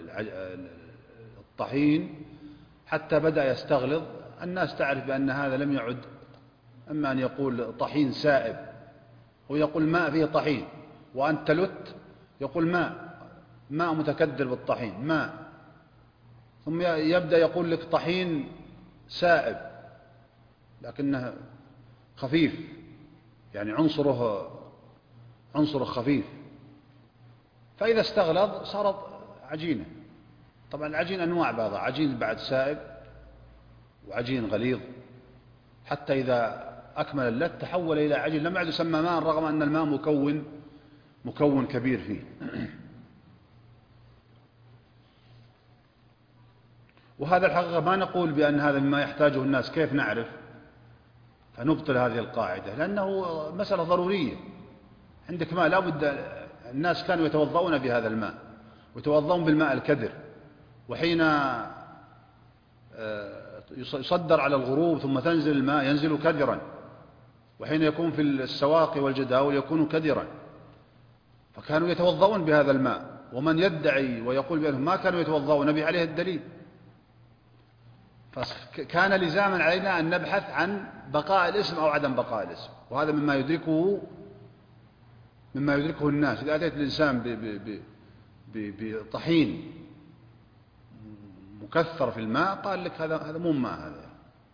[SPEAKER 2] الطحين حتى بدأ يستغلظ، الناس تعرف بأن هذا لم يعد، أما أن يقول طحين سائب ويقول ماء فيه طحين، وأنت تلت يقول ماء ماء متكدر بالطحين ماء، ثم يبدأ يقول لك طحين سائب لكنه خفيف، يعني عنصره عنصره خفيف، فإذا استغلظ صارت عجينة. طبعا العجين أنواع بعضها، عجين بعد سائب وعجين غليظ، حتى إذا أكمل اللت تحول إلى عجين لم يعد يسمى ماء رغم أن الماء مكون مكون كبير فيه. وهذا الحقيقة ما نقول بأن هذا مما يحتاجه الناس، كيف نعرف؟ فنبطل هذه القاعدة، لأنه مسألة ضرورية. عندك ماء لا بد، الناس كانوا يتوضؤون بهذا الماء ويتوضؤون بالماء الكدر، وحين يصدر على الغروب ثم تنزل الماء ينزل كدرا، وحين يكون في السواقي والجداول يكون كدرا، فكانوا يتوضؤون بهذا الماء. ومن يدعي ويقول بأنهم ما كانوا يتوضؤون به عليه الدليل. فكان لزاما علينا أن نبحث عن بقاء الاسم أو عدم بقاء الاسم، وهذا مما يدركه مما يدركه الناس. إذا أتيت الإنسان بطحين مكثر في الماء قال لك هذا هذا مو ماء، هذا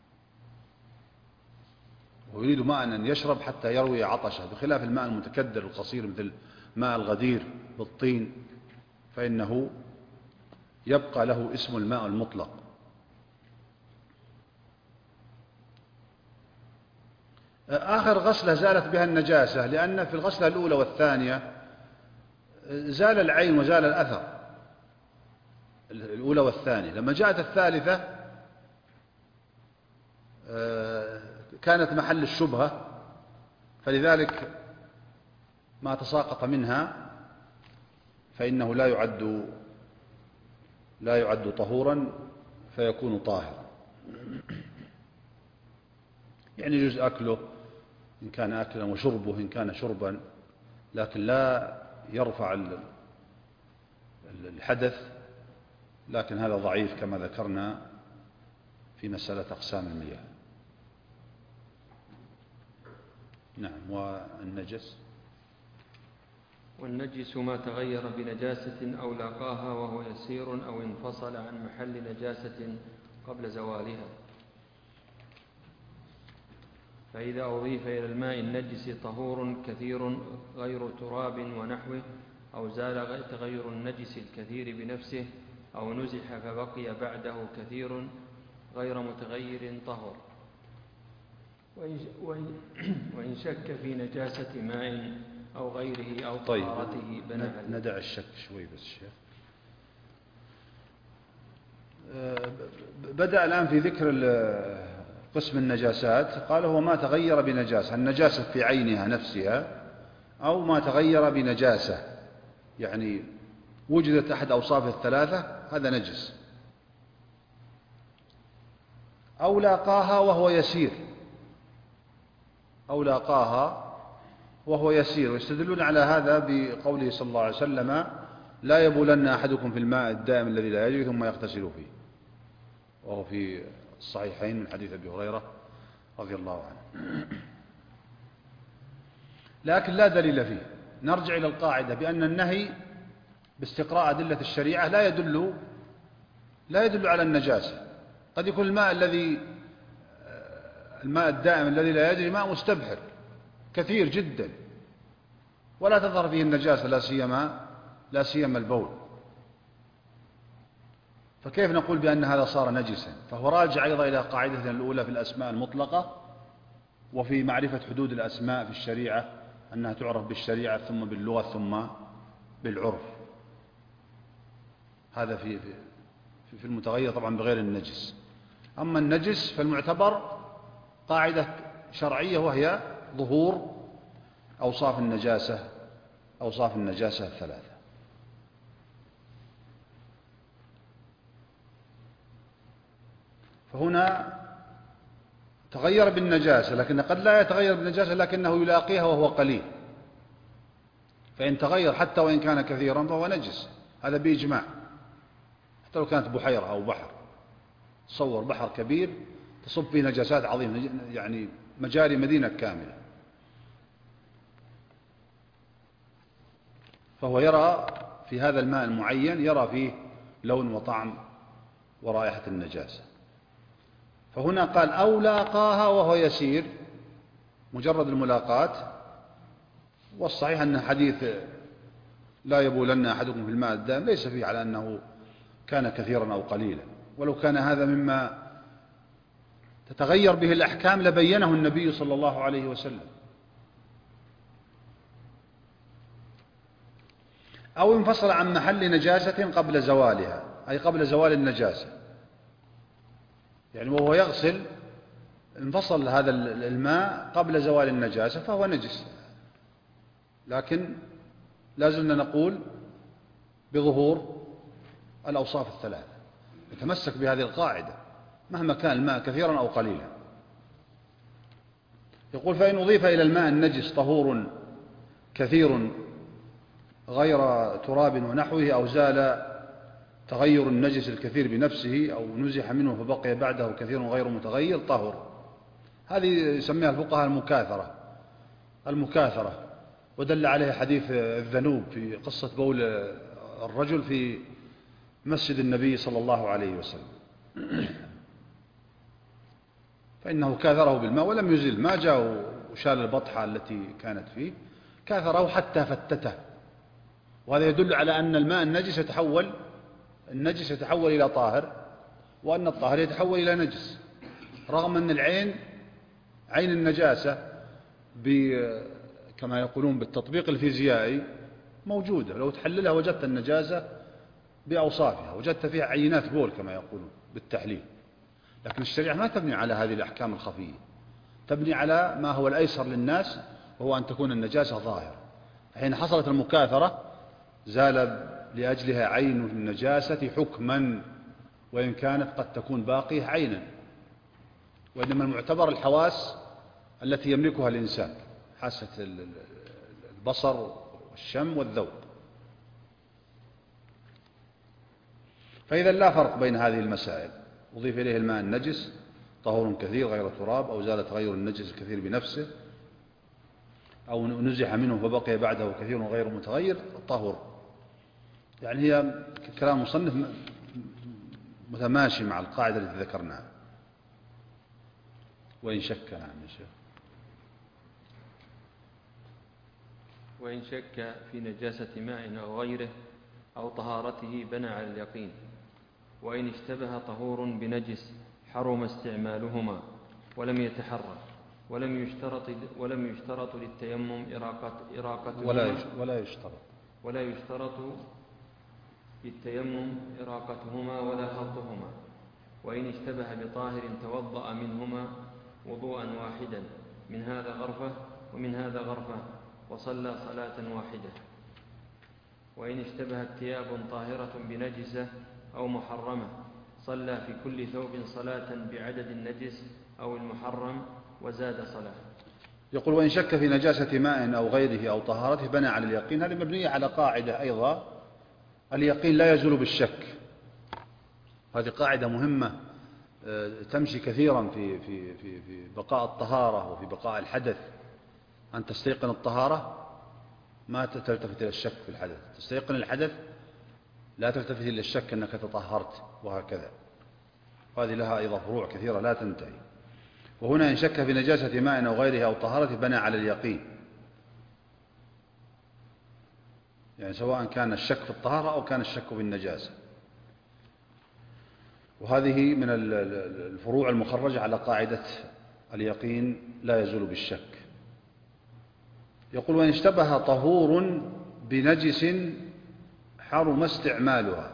[SPEAKER 2] ويريد ماء أن يشرب حتى يروي عطشه، بخلاف الماء المتكدر القصير مثل ماء الغدير بالطين فإنه يبقى له اسم الماء المطلق. آخر غسلة زالت بها النجاسة، لأن في الغسلة الأولى والثانية زال العين وزال الأثر، الأولى والثانية. لما جاءت الثالثة كانت محل الشبهة، فلذلك ما تساقط منها فإنه لا يعد لا يعد طهورا فيكون طاهرا. يعني يجوز أكله إن كان أكلا وشربه إن كان شربا، لكن لا يرفع الحدث. لكن هذا ضعيف كما ذكرنا في مسألة أقسام المياه. نعم. والنجس
[SPEAKER 3] والنجس ما تغير بنجاسة أو لاقاها وهو يسير أو انفصل عن محل نجاسة قبل زوالها، فإذا أضيف إلى الماء النجس طهور كثير غير تراب ونحوه أو زال تغير النجس الكثير بنفسه أو نزح فبقي بعده كثير غير متغير طهر. وإن شك في نجاسة ماء أو غيره أو طهارته بنى عليه.
[SPEAKER 2] ندع الشك شوي بس شيخ. بدأ الآن في ذكر قسم النجاسات، قال هو ما تغير بنجاسة، النجاسة في عينها نفسها أو ما تغير بنجاسة، يعني وجدت أحد أوصافه الثلاثة هذا نجس، أو لاقاها وهو يسير أو لاقاها وهو يسير. ويستدلون على هذا بقوله صلى الله عليه وسلم لا يبولن أحدكم في الماء الدائم الذي لا يجري ثم يغتسل فيه، وهو في الصحيحين من حديث أبي هريرة رضي الله عنه. لكن لا دليل فيه. نرجع إلى القاعدة بأن النهي باستقراء أدلة الشريعة لا يدل لا يدل على النجاسة. قد يكون الماء الذي الماء الدائم الذي لا يجري ماء مستبحر كثير جدا ولا تظهر فيه النجاسة، لا سيما لا سيما البول، فكيف نقول بأن هذا صار نجسا؟ فهو راجع أيضا إلى قاعدتنا الأولى في الأسماء المطلقة وفي معرفة حدود الأسماء في الشريعة، أنها تعرف بالشريعة ثم باللغة ثم بالعرف. هذا في في المتغير طبعا بغير النجس. أما النجس فالمعتبر قاعدة شرعية وهي ظهور أوصاف النجاسة أوصاف النجاسة الثلاثة. فهنا تغير بالنجاسة، لكن قد لا يتغير بالنجاسة لكنه يلاقيها وهو قليل، فإن تغير حتى وإن كان كثيرا فهو نجس، هذا بإجماع، حتى لو كانت بحيرة أو بحر. تصور بحر كبير تصب فيه نجاسات عظيمة، يعني مجاري مدينة كاملة، فهو يرى في هذا الماء المعين يرى فيه لون وطعم ورائحة النجاسة. فهنا قال أو لاقاها وهو يسير، مجرد الملاقاة. والصحيح أن حديث لا يبولن أحدكم في الماء الدائم ليس فيه على أنه كان كثيرا أو قليلا، ولو كان هذا مما تتغير به الأحكام لبينه النبي صلى الله عليه وسلم. أو انفصل عن محل نجاسة قبل زوالها، أي قبل زوال النجاسة، يعني وهو يغسل انفصل هذا الماء قبل زوال النجاسة فهو نجس، لكن لازلنا نقول بظهور الأوصاف الثلاثة. يتمسك بهذه القاعدة مهما كان الماء كثيرا أو قليلا. يقول فإن أضيف إلى الماء النجس طهور كثير غير تراب ونحوه، أو زال تغير النجس الكثير بنفسه، أو نزح منه فبقي بعده كثير غير متغير طهر. هذه يسميها الفقهاء المكاثرة المكاثرة ودل عليه حديث الذنوب في قصة بول الرجل في مسجد النبي صلى الله عليه وسلم، فإنه كاثره بالماء ولم يزل، ما جاء وشال البطحة التي كانت فيه، كاثره حتى فتته. وهذا يدل على أن الماء النجس يتحول النجس يتحول إلى طاهر، وأن الطاهر يتحول إلى نجس، رغم أن العين عين النجاسة كما يقولون بالتطبيق الفيزيائي موجودة، لو تحللها وجدت النجاسة بأوصافها، وجدت فيها عينات بول كما يقولون بالتحليل. لكن الشريعة ما تبني على هذه الأحكام الخفية، تبني على ما هو الأيسر للناس، وهو أن تكون النجاسة ظاهرة. حين حصلت المكاثرة زال لأجلها عين النجاسة حكما، وإن كانت قد تكون باقية عينا، وإنما المعتبر الحواس التي يملكها الإنسان، حاسة البصر والشم والذوق. فإذا لا فرق بين هذه المسائل، أضيف إليه الماء النجس طهور كثير غير تراب، أو زال تغير النجس الكثير بنفسه، أو نزح منه فبقي بعده كثير غير متغير طهور. يعني هي كلام مصنف متماشي مع القاعدة التي ذكرناها. وإن شك، نعم يا شيخ.
[SPEAKER 3] وإن شك في نجاسة ماء أو غيره أو طهارته بنى على اليقين. وإن اشتبه طهور بنجس حرم استعمالهما ولم يتحرى. ولم يشترط ولم يشترط للتيمم إراقة إراقتهما
[SPEAKER 2] ولا ولا يشترط
[SPEAKER 3] ولا يشترط للتيمم إراقتهما ولا خلطهما. وإن اشتبه بطاهر توضأ منهما وضوءا واحدا من هذا غرفة ومن هذا غرفة وصلى صلاة واحدة. وإن اشتبهت ثياب طاهرة بنجسة أو محرمة صلى في كل ثوب صلاة بعدد النجس أو المحرم وزاد صلاة.
[SPEAKER 2] يقول وإن شك في نجاسة ماء أو غيره أو طهارته بنى على اليقين. هذه مبنية على قاعدة أيضا، اليقين لا يزول بالشك. هذه قاعدة مهمة تمشي كثيرا في, في, في, في بقاء الطهارة وفي بقاء الحدث. أن تستيقن الطهارة ما تلتفت إلى الشك في الحدث، تستيقن الحدث لا تلتفت إلى الشك أنك تطهرت، وهكذا. هذه لها أيضا فروع كثيرة لا تنتهي. وهنا إن شك في نجاسة ماء أو غيره أو طهارته بنى على اليقين، يعني سواء كان الشك في الطهارة أو كان الشك في النجاسة. وهذه من الفروع المخرجة على قاعدة اليقين لا يزول بالشك. يقول وإن اشتبه طهور بنجس حرم استعمالها.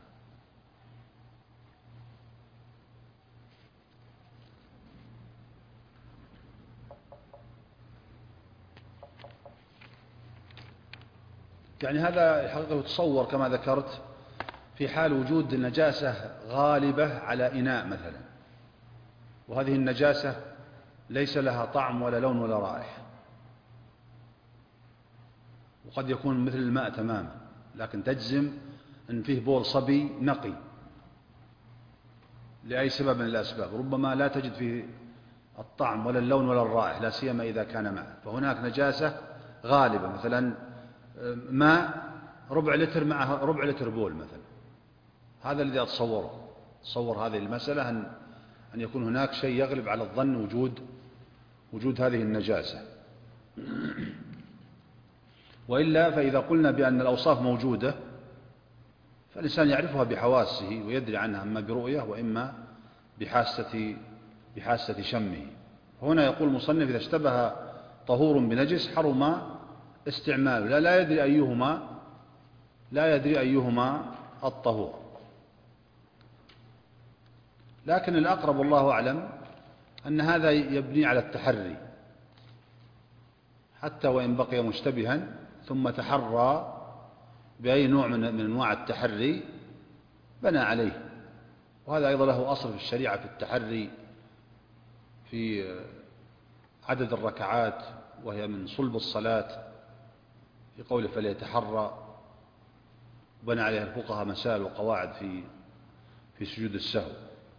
[SPEAKER 2] يعني هذا الحقيقة يتصور كما ذكرت في حال وجود نجاسة غالبة على إناء مثلا، وهذه النجاسة ليس لها طعم ولا لون ولا رائحة، وقد يكون مثل الماء تماما، لكن تجزم أن فيه بول صبي نقي لأي سبب من الأسباب، ربما لا تجد فيه الطعم ولا اللون ولا الرائحة، لا سيما إذا كان ماء. فهناك نجاسة غالبة مثلا ماء ربع لتر معه ربع لتر بول مثلا، هذا الذي أتصوره. تصور هذه المسألة أن أن يكون هناك شيء يغلب على الظن وجود وجود هذه النجاسة. وإلا فإذا قلنا بأن الأوصاف موجودة فالإنسان يعرفها بحواسه ويدري عنها، إما برؤية وإما بحاسة بحاسة شمه. هنا يقول المصنف إذا اشتبه طهور بنجس حرم استعماله، لا لا يدري أيهما لا يدري أيهما الطهور. لكن الأقرب والله أعلم أن هذا يبني على التحري، حتى وإن بقي مشتبها ثم تحرى بأي نوع من أنواع التحري بنى عليه. وهذا أيضا له أصل في الشريعة في التحري في عدد الركعات، وهي من صلب الصلاة في قوله فليتحرى، بنى عليها الفقهاء مسائل وقواعد في في سجود السهو.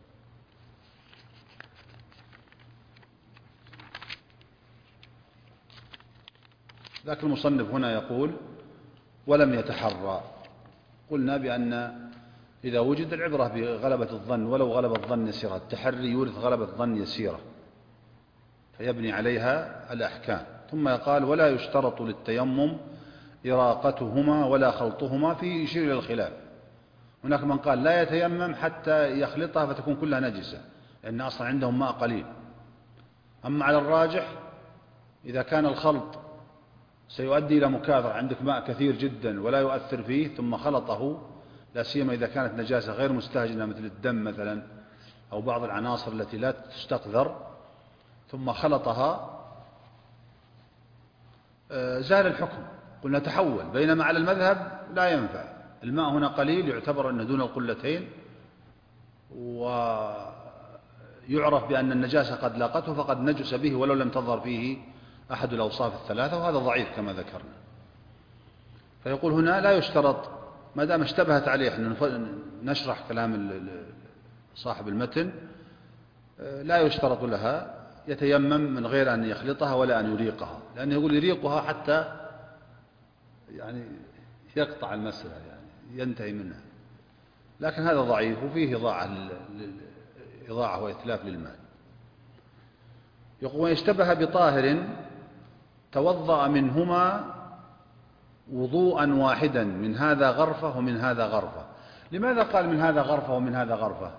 [SPEAKER 2] لكن المصنف هنا يقول ولم يتحرى. قلنا بأن إذا وجد العبرة بغلبة الظن ولو غلب الظن يسيرة، التحري يورث غلبة الظن يسيرة فيبني عليها الأحكام. ثم يقال ولا يشترط للتيمم إراقتهما ولا خلطهما، فيه يشير إلى الخلاف. هناك من قال لا يتيمم حتى يخلطها فتكون كلها نجسة، لأن أصلا عندهم ماء قليل. أما على الراجح إذا كان الخلط سيؤدي إلى مكاثرة، عندك ماء كثير جدا ولا يؤثر فيه ثم خلطه، لا سيما إذا كانت نجاسة غير مستهجنة مثل الدم مثلا أو بعض العناصر التي لا تستقذر، ثم خلطها زال الحكم، قلنا تحول. بينما على المذهب لا ينفع، الماء هنا قليل يعتبر أنه دون القلتين، ويعرف بأن النجاسة قد لاقته فقد نجس به ولو لم تظهر فيه أحد الأوصاف الثلاثة، وهذا ضعيف كما ذكرنا. فيقول هنا لا يشترط ما دام اشتبهت عليه، احنا نشرح كلام صاحب المتن، لا يشترط لها يتيمم من غير أن يخلطها ولا أن يريقها، لأنه يقول يريقها حتى يعني يقطع المسألة، يعني ينتهي منها. لكن هذا ضعيف وفيه إضاعة إضاعة وإتلاف للمال. يقول ويشتبه بطاهر توضأ منهما وضوءا واحدا من هذا غرفة ومن هذا غرفة. لماذا قال من هذا غرفة ومن هذا غرفة؟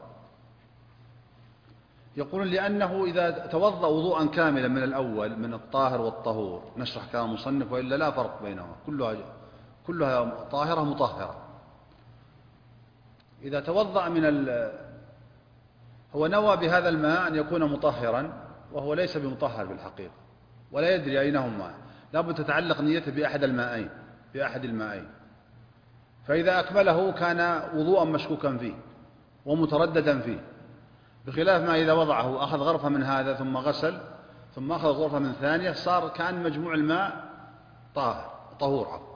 [SPEAKER 2] يقولون لأنه إذا توضأ وضوءا كاملا من الأول من الطاهر والطهور، نشرح كلام المصنف، وإلا لا فرق بينهما، كلها كلها طاهرة مطهرة. إذا توضأ من ال هو نوى بهذا الماء أن يكون مطهرا وهو ليس بمطهر بالحقيقة ولا يدري أينهما، لابد تتعلق نيته بأحد المائين بأحد المائين فإذا أكمله كان وضوءا مشكوكا فيه ومترددا فيه، بخلاف ما إذا وضعه أخذ غرفة من هذا ثم غسل ثم أخذ غرفة من ثانية، صار كأن مجموع الماء طاهر طهور عفوا،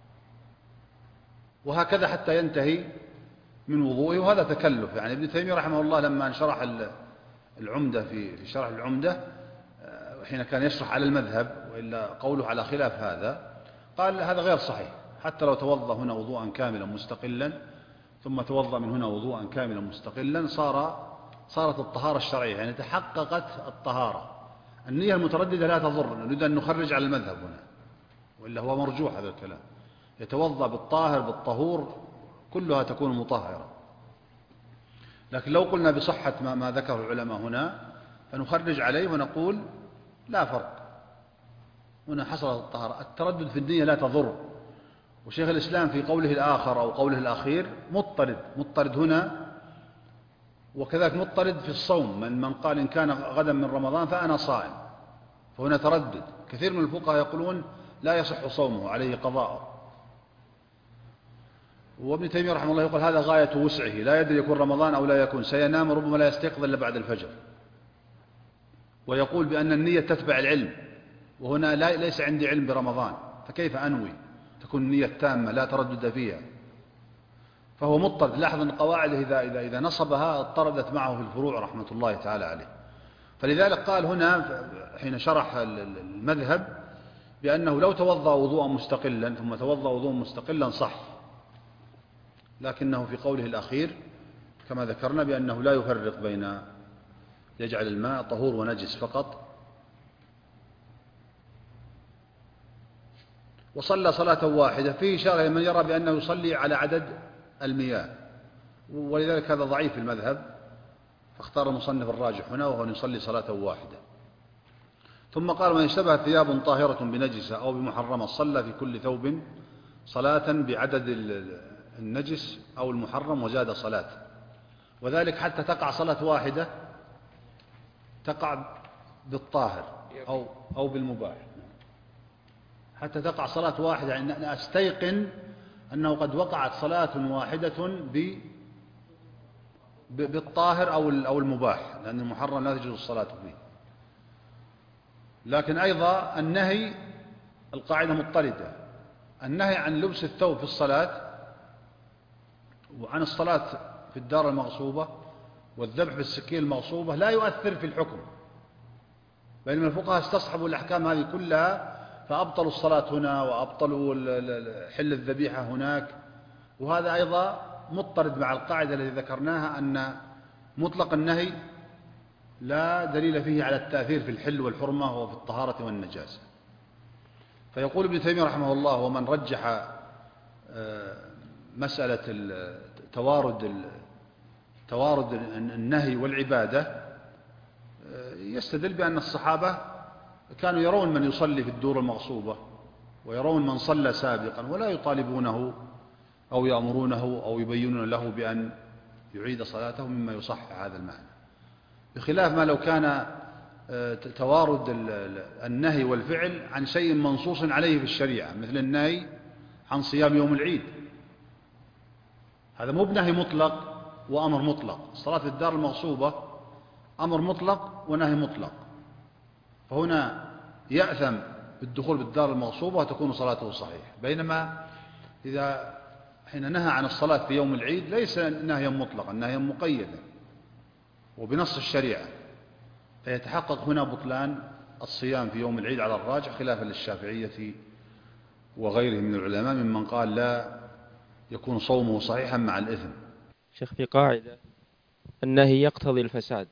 [SPEAKER 2] وهكذا حتى ينتهي من وضوءه. وهذا تكلف. يعني ابن تيمية رحمه الله لما شرح العمدة في في شرح العمدة حين كان يشرح على المذهب، وإلا قوله على خلاف هذا، قال هذا غير صحيح، حتى لو توضأ هنا وضوءا كاملا مستقلا ثم توضأ من هنا وضوءا كاملا مستقلا صار صارت الطهارة الشرعية، يعني تحققت الطهارة. النية المترددة لا تضر، نريد أن نخرج على المذهب هنا، وإلا هو مرجوح هذا الكلام. يتوضأ بالطاهر بالطهور كلها تكون مطهرة. لكن لو قلنا بصحة ما, ما ذكر العلماء هنا فنخرج عليه ونقول لا فرق، هنا حصلت الطهارة. التردد في النية لا تضر. وشيخ الإسلام في قوله الآخر أو قوله الأخير مضطرد مضطرد هنا، وكذلك مضطرد في الصوم، من من قال إن كان غدا من رمضان فأنا صائم، فهنا تردد. كثير من الفقهاء يقولون لا يصح صومه عليه قضاء. وابن تيمية رحمه الله يقول هذا غاية وسعه، لا يدري يكون رمضان أو لا يكون، سينام ربما لا يستيقظ إلا بعد الفجر. ويقول بأن النية تتبع العلم، وهنا لا ليس عندي علم برمضان، فكيف أنوي؟ تكون النية تامة لا تردد فيها. فهو مضطرد. لاحظ أن قواعده إذا, إذا, إذا نصبها اضطردت معه في الفروع رحمة الله تعالى عليه. فلذلك قال هنا حين شرح المذهب بأنه لو توضأ وضوءا مستقلا ثم توضأ وضوءا مستقلا صح، لكنه في قوله الأخير كما ذكرنا بأنه لا يفرق بين يجعل الماء طهور ونجس فقط. وصلى صلاة واحدة. فيه إشارة من يرى بأنه يصلي على عدد المياه، ولذلك هذا ضعيف في المذهب، فاختار المصنف الراجح هنا وهو أن يصلي صلاة واحدة. ثم قال من اشتبه ثياب طاهرة بنجسة أو بمحرمة صلى في كل ثوب صلاة بعدد النجس أو المحرم وزاد صلاة، وذلك حتى تقع صلاة واحدة تقع بالطاهر أو, أو بالمباح، حتى تقع صلاة واحدة. يعني أنا أستيقن أنه قد وقعت صلاة واحدة بالطاهر أو المباح، لأن المحرم لا تجوز الصلاة فيه. لكن أيضا النهي القاعدة مضطردة، النهي عن لبس الثوب في الصلاة وعن الصلاة في الدار المغصوبة والذبح بالسكين المغصوبة لا يؤثر في الحكم، بينما الفقهاء استصحبوا الأحكام هذه كلها فأبطلوا الصلاة هنا وأبطلوا حل الذبيحة هناك. وهذا أيضا مضطرد مع القاعدة التي ذكرناها أن مطلق النهي لا دليل فيه على التأثير في الحل والحرمة وفي الطهارة والنجاسة. فيقول ابن تيمية رحمه الله ومن رجح مسألة توارد توارد النهي والعبادة يستدل بأن الصحابة كانوا يرون من يصلي في الدور المغصوبة ويرون من صلى سابقا ولا يطالبونه أو يأمرونه أو يبينون له بأن يعيد صلاته مما يصح هذا المعنى، بخلاف ما لو كان توارد النهي والفعل عن شيء منصوص عليه في الشريعة، مثل النهي عن صيام يوم العيد، هذا مو بنهي مطلق وأمر مطلق. الصلاة في الدار المغصوبة أمر مطلق ونهي مطلق، فهنا يأثم بالدخول بالدار المغصوبة وتكون صلاته صحيحة. بينما إذا حين نهى عن الصلاة في يوم العيد ليس نهيا مطلقا، نهيا مقيدا وبنص الشريعة، فيتحقق هنا بطلان الصيام في يوم العيد على الراجح، خلافا للشافعية وغيرهم من العلماء ممن قال لا يكون صومه صحيحا مع الإثم.
[SPEAKER 3] شيخ في قاعدة النهي يقتضي الفساد،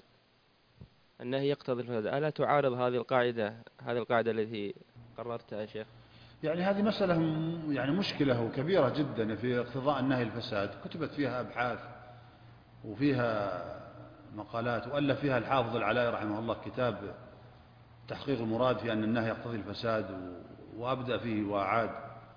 [SPEAKER 3] النهي يقتضي الفساد، ألا تعارض هذه القاعدة هذه القاعدة التي قررتها يا شيخ؟
[SPEAKER 2] يعني هذه مسألة يعني مشكلة وكبيرة جدا في اقتضاء النهي الفساد، كتبت فيها أبحاث وفيها مقالات، وألف فيها الحافظ العلائي رحمه الله كتاب تحقيق المراد في أن النهي يقتضي الفساد، وأبدأ فيه وأعاد.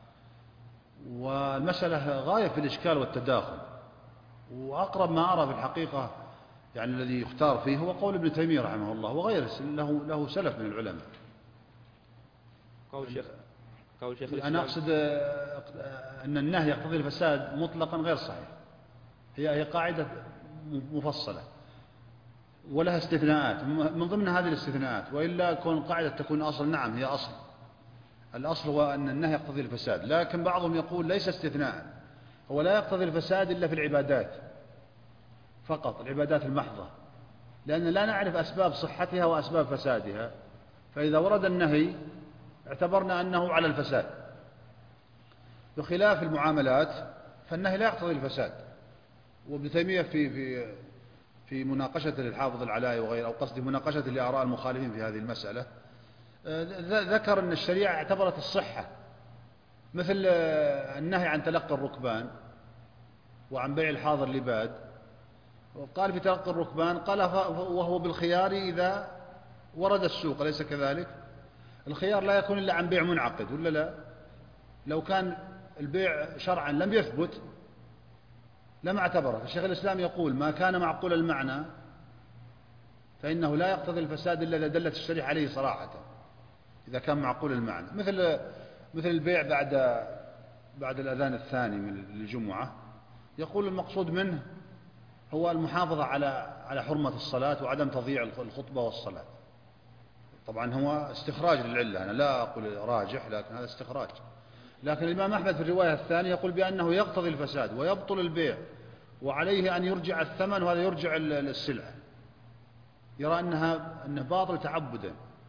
[SPEAKER 2] والمسألة غاية في الإشكال والتداخل، وأقرب ما أرى في الحقيقة يعني الذي يختار فيه هو قول ابن تيمية رحمه الله وغيره، له, له سلف من العلماء.
[SPEAKER 4] قول شيخ قول شيخ
[SPEAKER 2] أنا أقصد أن النهي يقتضي الفساد مطلقا غير صحيح، هي هي قاعدة مفصلة ولها استثناءات، من ضمن هذه الاستثناءات، وإلا كون قاعدة تكون أصل. نعم هي أصل، الأصل هو أن النهي يقتضي الفساد، لكن بعضهم يقول ليس استثناء، هو لا يقتضي الفساد إلا في العبادات فقط، العبادات المحضة، لأن لا نعرف أسباب صحتها وأسباب فسادها، فإذا ورد النهي اعتبرنا أنه على الفساد، بخلاف المعاملات فالنهي لا يقتضي الفساد. وابن تيمية في في في مناقشة للحافظ العلائي وغيره، أو قصدي مناقشة لآراء المخالفين في هذه المسألة، ذكر أن الشريعة اعتبرت الصحة، مثل النهي عن تلقي الركبان وعن بيع الحاضر لباد، قال في تلقي الركبان قال وهو بالخيار إذا ورد السوق، أليس كذلك؟ الخيار لا يكون إلا عن بيع منعقد ولا لا؟ لو كان البيع شرعا لم يثبت لم اعتبره. الشيخ الإسلام يقول ما كان معقول المعنى فإنه لا يقتضي الفساد إلا إذا دلت الشريعة عليه صراحة، إذا كان معقول المعنى، مثل مثل البيع بعد بعد الأذان الثاني من الجمعة، يقول المقصود منه هو المحافظة على على حرمة الصلاة وعدم تضييع الخطبة والصلاة. طبعا هو استخراج للعلة، أنا لا أقول راجح لكن هذا استخراج. لكن الإمام أحمد في الرواية الثانية يقول بأنه يقتضي الفساد ويبطل البيع وعليه أن يرجع الثمن، وهذا يرجع السلعة، يرى أنها أنه باطل تعبدا.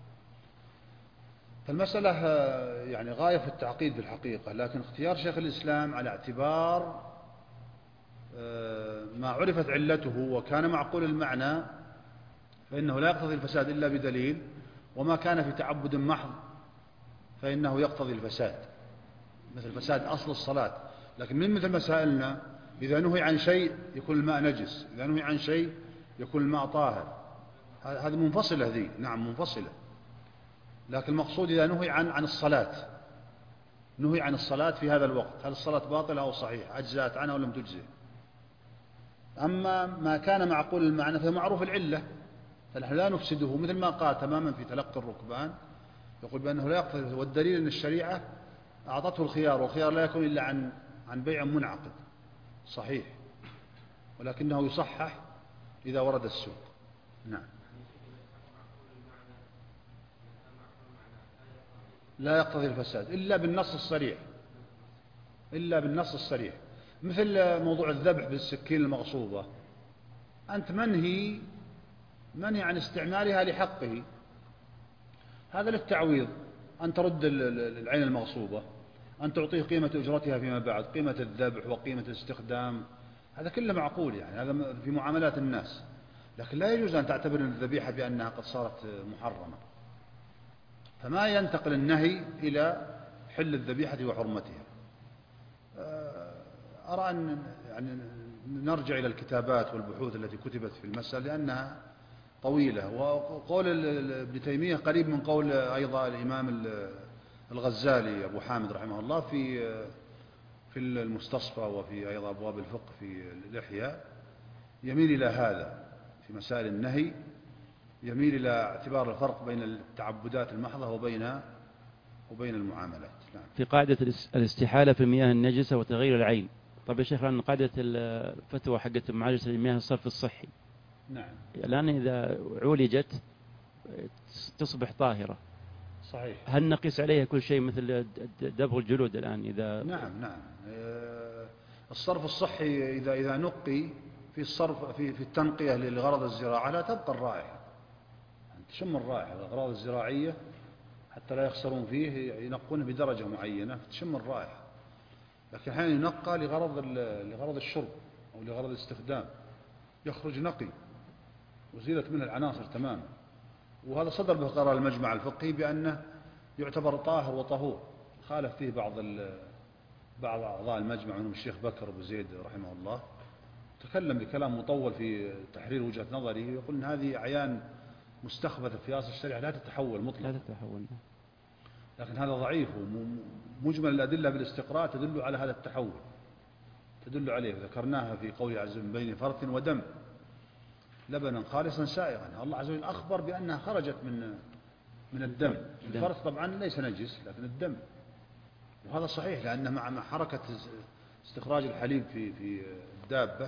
[SPEAKER 2] فالمسألة يعني غاية في التعقيد في الحقيقة، لكن اختيار شيخ الإسلام على اعتبار ما عرفت علته وكان معقول المعنى فإنه لا يقتضي الفساد إلا بدليل، وما كان في تعبد محض فإنه يقتضي الفساد، مثل فساد أصل الصلاة. لكن من مثل مسائلنا إذا نهي عن شيء يكون الماء نجس، إذا نهي عن شيء يكون الماء طاهر، هذه منفصلة ذي، نعم منفصلة. لكن المقصود إذا نهي عن عن الصلاة، نهي عن الصلاة في هذا الوقت، هل الصلاة باطلة أو صحيحة، أجزأت عنها ولم تجزئ. أما ما كان معقول المعنى فهو معروف العلة، فنحن لا نفسده، مثل ما قال تماما في تلقي الركبان، يقول بأنه لا يقتضي، والدليل أن الشريعة أعطته الخيار، والخيار لا يكون إلا عن عن بيع منعقد صحيح، ولكنه يصحح إذا ورد السوق. نعم لا يقتضي الفساد إلا بالنص الصريح، إلا بالنص الصريح، مثل موضوع الذبح بالسكين المغصوبة، أنت منهي منهي عن استعمالها لحقه، هذا للتعويض، أن ترد العين المغصوبة، أن تعطيه قيمة أجرتها فيما بعد، قيمة الذبح وقيمة الاستخدام، هذا كله معقول، يعني هذا في معاملات الناس. لكن لا يجوز أن تعتبر الذبيحة بأنها قد صارت محرمة، فما ينتقل النهي إلى حل الذبيحة وحرمتها. أرى أن يعني نرجع إلى الكتابات والبحوث التي كتبت في المسألة لأنها طويلة، وقول ابن تيمية قريب من قول أيضا الإمام الغزالي أبو حامد رحمه الله في في المستصفى، وفي أيضا أبواب الفقه في الإحياء، يميل إلى هذا في مسائل النهي، يميل إلى اعتبار الفرق بين التعبدات المحضة وبين وبين المعاملات. نعم.
[SPEAKER 4] في قاعدة الاستحالة في المياه النجسة وتغيير العين، طب يا شيخ، لأن قاعدة الفتوى حقت معالجة المياه الصرف الصحي،
[SPEAKER 2] نعم،
[SPEAKER 4] الآن إذا عولجت تصبح طاهرة،
[SPEAKER 2] صحيح،
[SPEAKER 4] هل نقيس عليها كل شيء مثل دبغ الجلود الآن إذا؟
[SPEAKER 2] نعم نعم الصرف الصحي إذا إذا نقي في الصرف في في التنقية لغرض الزراعة لا تبقى الرائحة، تشم الرائحة، الأغراض الزراعية حتى لا يخسرون فيه ينقونه بدرجة معينة تشم الرائحة، لكن أحيانا ينقى لغرض لغرض الشرب أو لغرض الاستخدام، يخرج نقي وزيلت منه العناصر تماما، وهذا صدر به قرار المجمع الفقهي بأنه يعتبر طاهر وطهور خالف فيه بعض بعض أعضاء المجمع منهم الشيخ بكر أبو زيد رحمه الله، تكلم بكلام مطول في تحرير وجهة نظره، يقول إن هذه أعيان مستخبثة في أصل الشريعة لا تتحول مطلقا.
[SPEAKER 4] لا تتحول.
[SPEAKER 2] لكن هذا ضعيف، ومجمل الأدلة بالاستقراء تدل على هذا التحول، تدل عليه، ذكرناها في قوله عز وجل بين فرث ودم لبنا خالصا سائغا. الله عز وجل أخبر بأنها خرجت من من الدم. الفرث طبعا ليس نجس لكن الدم، وهذا صحيح، لأن مع حركة استخراج الحليب في في الدابة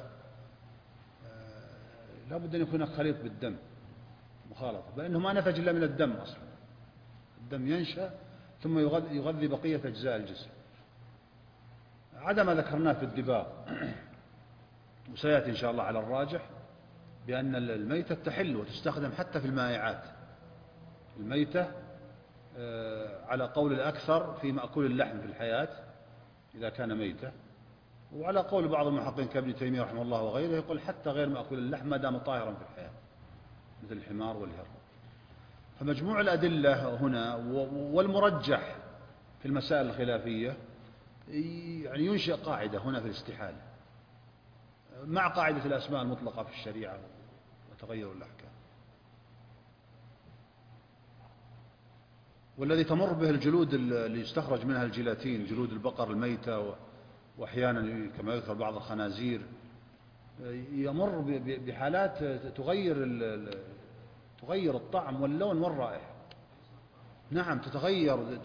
[SPEAKER 2] لا بد أن يكون خليط بالدم مخالطة، لأنه ما نتج إلا من الدم أصلا. الدم ينشأ ثم يغذي, يغذي بقية أجزاء الجسم، عدا ما ذكرناه في الدباغ. وسيأتي إن شاء الله على الراجح بأن الميتة تحل وتستخدم حتى في المائعات. الميتة على قول الأكثر في مأكول اللحم في الحياة إذا كان ميتة، وعلى قول بعض المحققين كابن تيمية رحمه الله وغيره يقول حتى غير مأكول اللحم ما دام طاهرا في الحياة مثل الحمار والهر. فمجموع الأدلة هنا والمرجح في المسائل الخلافية يعني ينشئ قاعدة هنا في الاستحالة مع قاعدة الأسماء المطلقة في الشريعة وتغير الأحكام. والذي تمر به الجلود اللي يستخرج منها الجيلاتين، جلود البقر الميتة وأحيانا كما يذكر بعض الخنازير، يمر بحالات تغير تغير الطعم واللون والرائحة. نعم تتغير،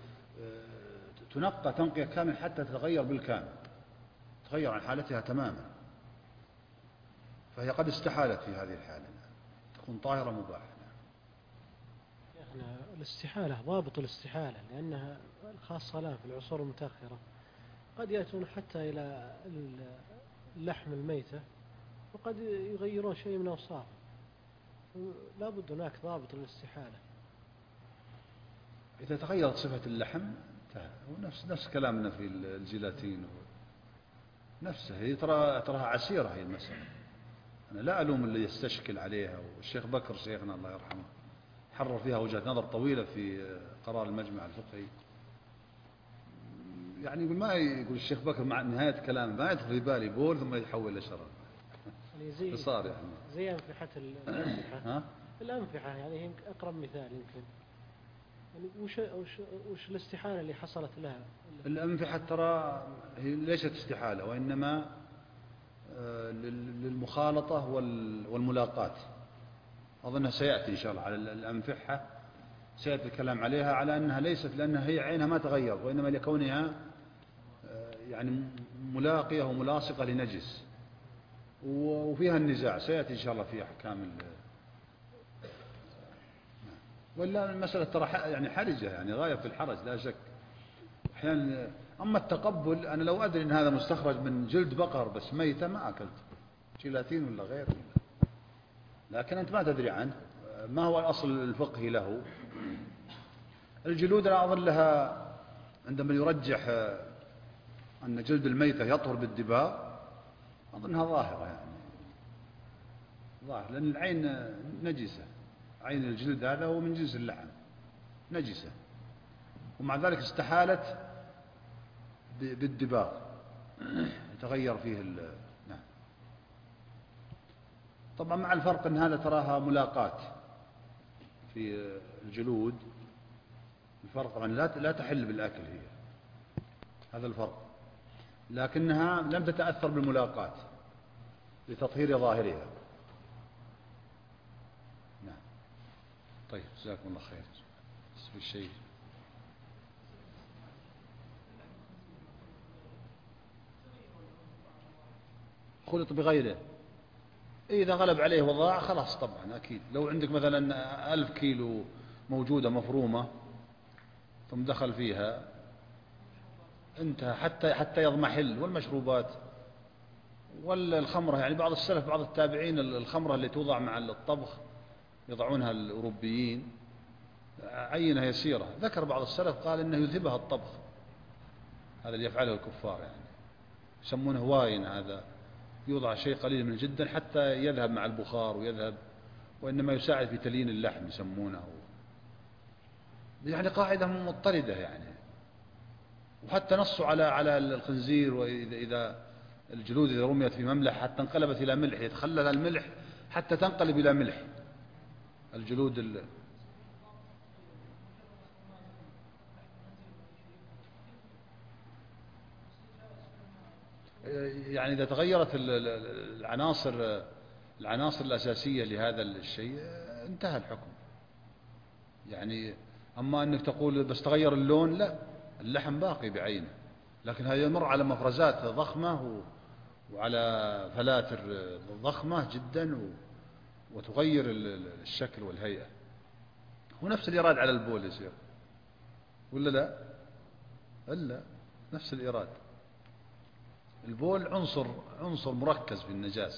[SPEAKER 2] تنقى تنقية كامل حتى تتغير بالكامل، تغير عن حالتها تماما. فهي قد استحالت في هذه الحالة، تكون طاهرة مباحة.
[SPEAKER 5] شيخنا الاستحالة ضابط الاستحالة لأنها خاصة لها في العصور المتأخرة، قد يأتون حتى إلى اللحم الميتة وقد يغيرون شيء من أوصافه، لا بد هناك ضابط للاستحالة.
[SPEAKER 2] إذا تغيرت صفة اللحم نفس نفس كلامنا في الجيلاتين نفسه، هي ترى تراها عسيرة هي المسألة. أنا لا ألوم اللي يستشكل عليها، والشيخ بكر شيخنا الله يرحمه حرر فيها وجهة نظر طويلة في قرار المجمع الفقهي. يعني يقول ما يقول الشيخ بكر مع نهاية كلام ما يدخل في بالي بول ثم يتحول إلى شراب.
[SPEAKER 5] يعني زي
[SPEAKER 2] صار يعني
[SPEAKER 5] زي أنفحة الأنفحة الأنفحة يعني هي أقرب مثال يمكن. يعني وش وش وش الاستحالة اللي حصلت لها؟
[SPEAKER 2] الأنفحة ترى هي ليست استحالة، وإنما للمخالطة والملاقات. أظنها سيأتي إن شاء الله على الأنفحة، سيأتي الكلام عليها على أنها ليست لأنها هي عينها ما تغير، وإنما لكونها يعني ملاقية وملاصقة لنجس، وفيها النزاع سيأتي إن شاء الله في أحكام. ولا المسألة ترى يعني حرجة، يعني غاية في الحرج لا شك أحيانا. أما التقبل أنا لو أدري أن هذا مستخرج من جلد بقر بس ميتة ما أكلت جيلاتين ولا غير، لكن أنت ما تدري عنه ما هو الأصل الفقهي له. الجلود أنا أظن لها عندما يرجح أن جلد الميتة يطهر بالدباغ أظنها ظاهرة، يعني ظاهر لأن العين نجسة، عين الجلد هذا هو من جنس اللحم نجسة، ومع ذلك استحالت بالدباغ يتغير فيه ال... نعم. طبعا مع الفرق أن هذا تراها ملاقات في الجلود، الفرق طبعا لا لا تحل بالأكل هي، هذا الفرق، لكنها لم تتأثر بالملاقات لتطهير ظاهرها. نعم. طيب جزاكم الله خير. في الشيء خلط بغيره إذا غلب عليه وضاع خلاص طبعا أكيد. لو عندك مثلا ألف كيلو موجودة مفرومة ثم دخل فيها انتهى حتى حتى يضمحل. والمشروبات والخمرة، يعني بعض السلف بعض التابعين الخمرة اللي توضع مع الطبخ يضعونها الأوروبيين عينة يسيرة، ذكر بعض السلف قال إنه يذهبها الطبخ، هذا اللي يفعله الكفار يعني يسمونه واين، هذا يوضع شيء قليل من جدا حتى يذهب مع البخار ويذهب، وإنما يساعد في تليين اللحم يسمونه، يعني قاعدة مضطردة يعني وحتى نصوا على على الخنزير، وإذا إذا الجلود إذا رميت في مملح حتى انقلبت إلى ملح، يتخلل الملح حتى تنقلب إلى ملح الجلود ال... يعني إذا تغيرت العناصر العناصر الأساسية لهذا الشيء انتهى الحكم. يعني أما أنك تقول بس تغير اللون، لا، اللحم باقي بعينه، لكن هذا يمر على مفرزات ضخمة وعلى فلاتر ضخمة جدا وتغير الشكل والهيئة. ونفس الإيراد على البول يصير ولا لا؟ إلا نفس الإيراد. البول عنصر عنصر مركز في النجاسة،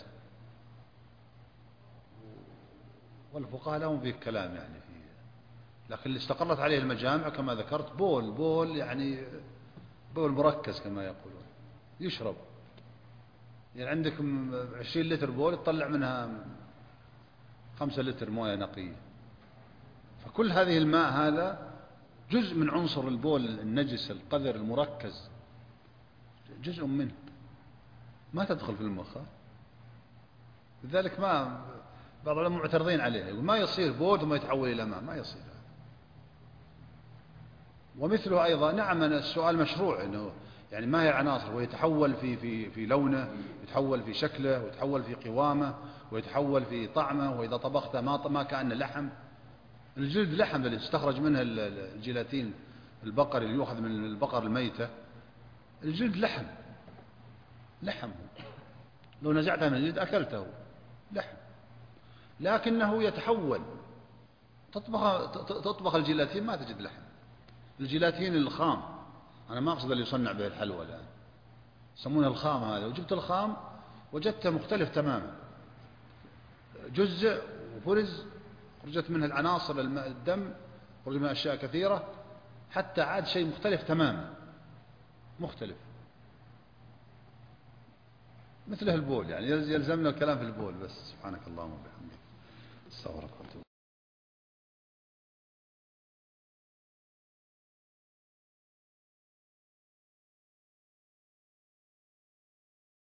[SPEAKER 2] والفقهاء لهم فيه كلام يعني فيه، لكن اللي استقرت عليه المجامع كما ذكرت بول بول يعني بول مركز كما يقولون، يشرب. يعني عندك عشرين لتر بول تطلع منها خمسة لتر موية نقية، فكل هذه الماء هذا جزء من عنصر البول النجس القذر المركز، جزء منه ما تدخل في المخ. لذلك ما بعض العلماء معترضين عليه، يقول ما يصير بول ثم يتحول إلى ماء، ما يصير. ومثله أيضا نعم السؤال مشروع، إنه يعني ما هي العناصر، ويتحول في في في لونه، يتحول في شكله، ويتحول في قوامه، ويتحول في طعمه، وإذا طبخته ما ما كأنه لحم. الجلد لحم اللي استخرج منه الجيلاتين البقري اللي يؤخذ من البقر الميتة، الجلد لحم لحم لو نزعته من الجلد أكلته لحم، لكنه يتحول. تطبخ تطبخ الجيلاتين ما تجد لحم، الجيلاتين الخام، أنا ما أقصد اللي يصنع به الحلوى الآن، يسمونه الخام هذا، وجبت الخام وجدته مختلف تماما، جزء وفرز، خرجت منه العناصر الدم، خرج منها أشياء كثيرة، حتى عاد شيء مختلف تماما، مختلف مثله البول. يعني يلزمنا الكلام في البول بس. سبحانك اللهم وبحمدك، استغفرك.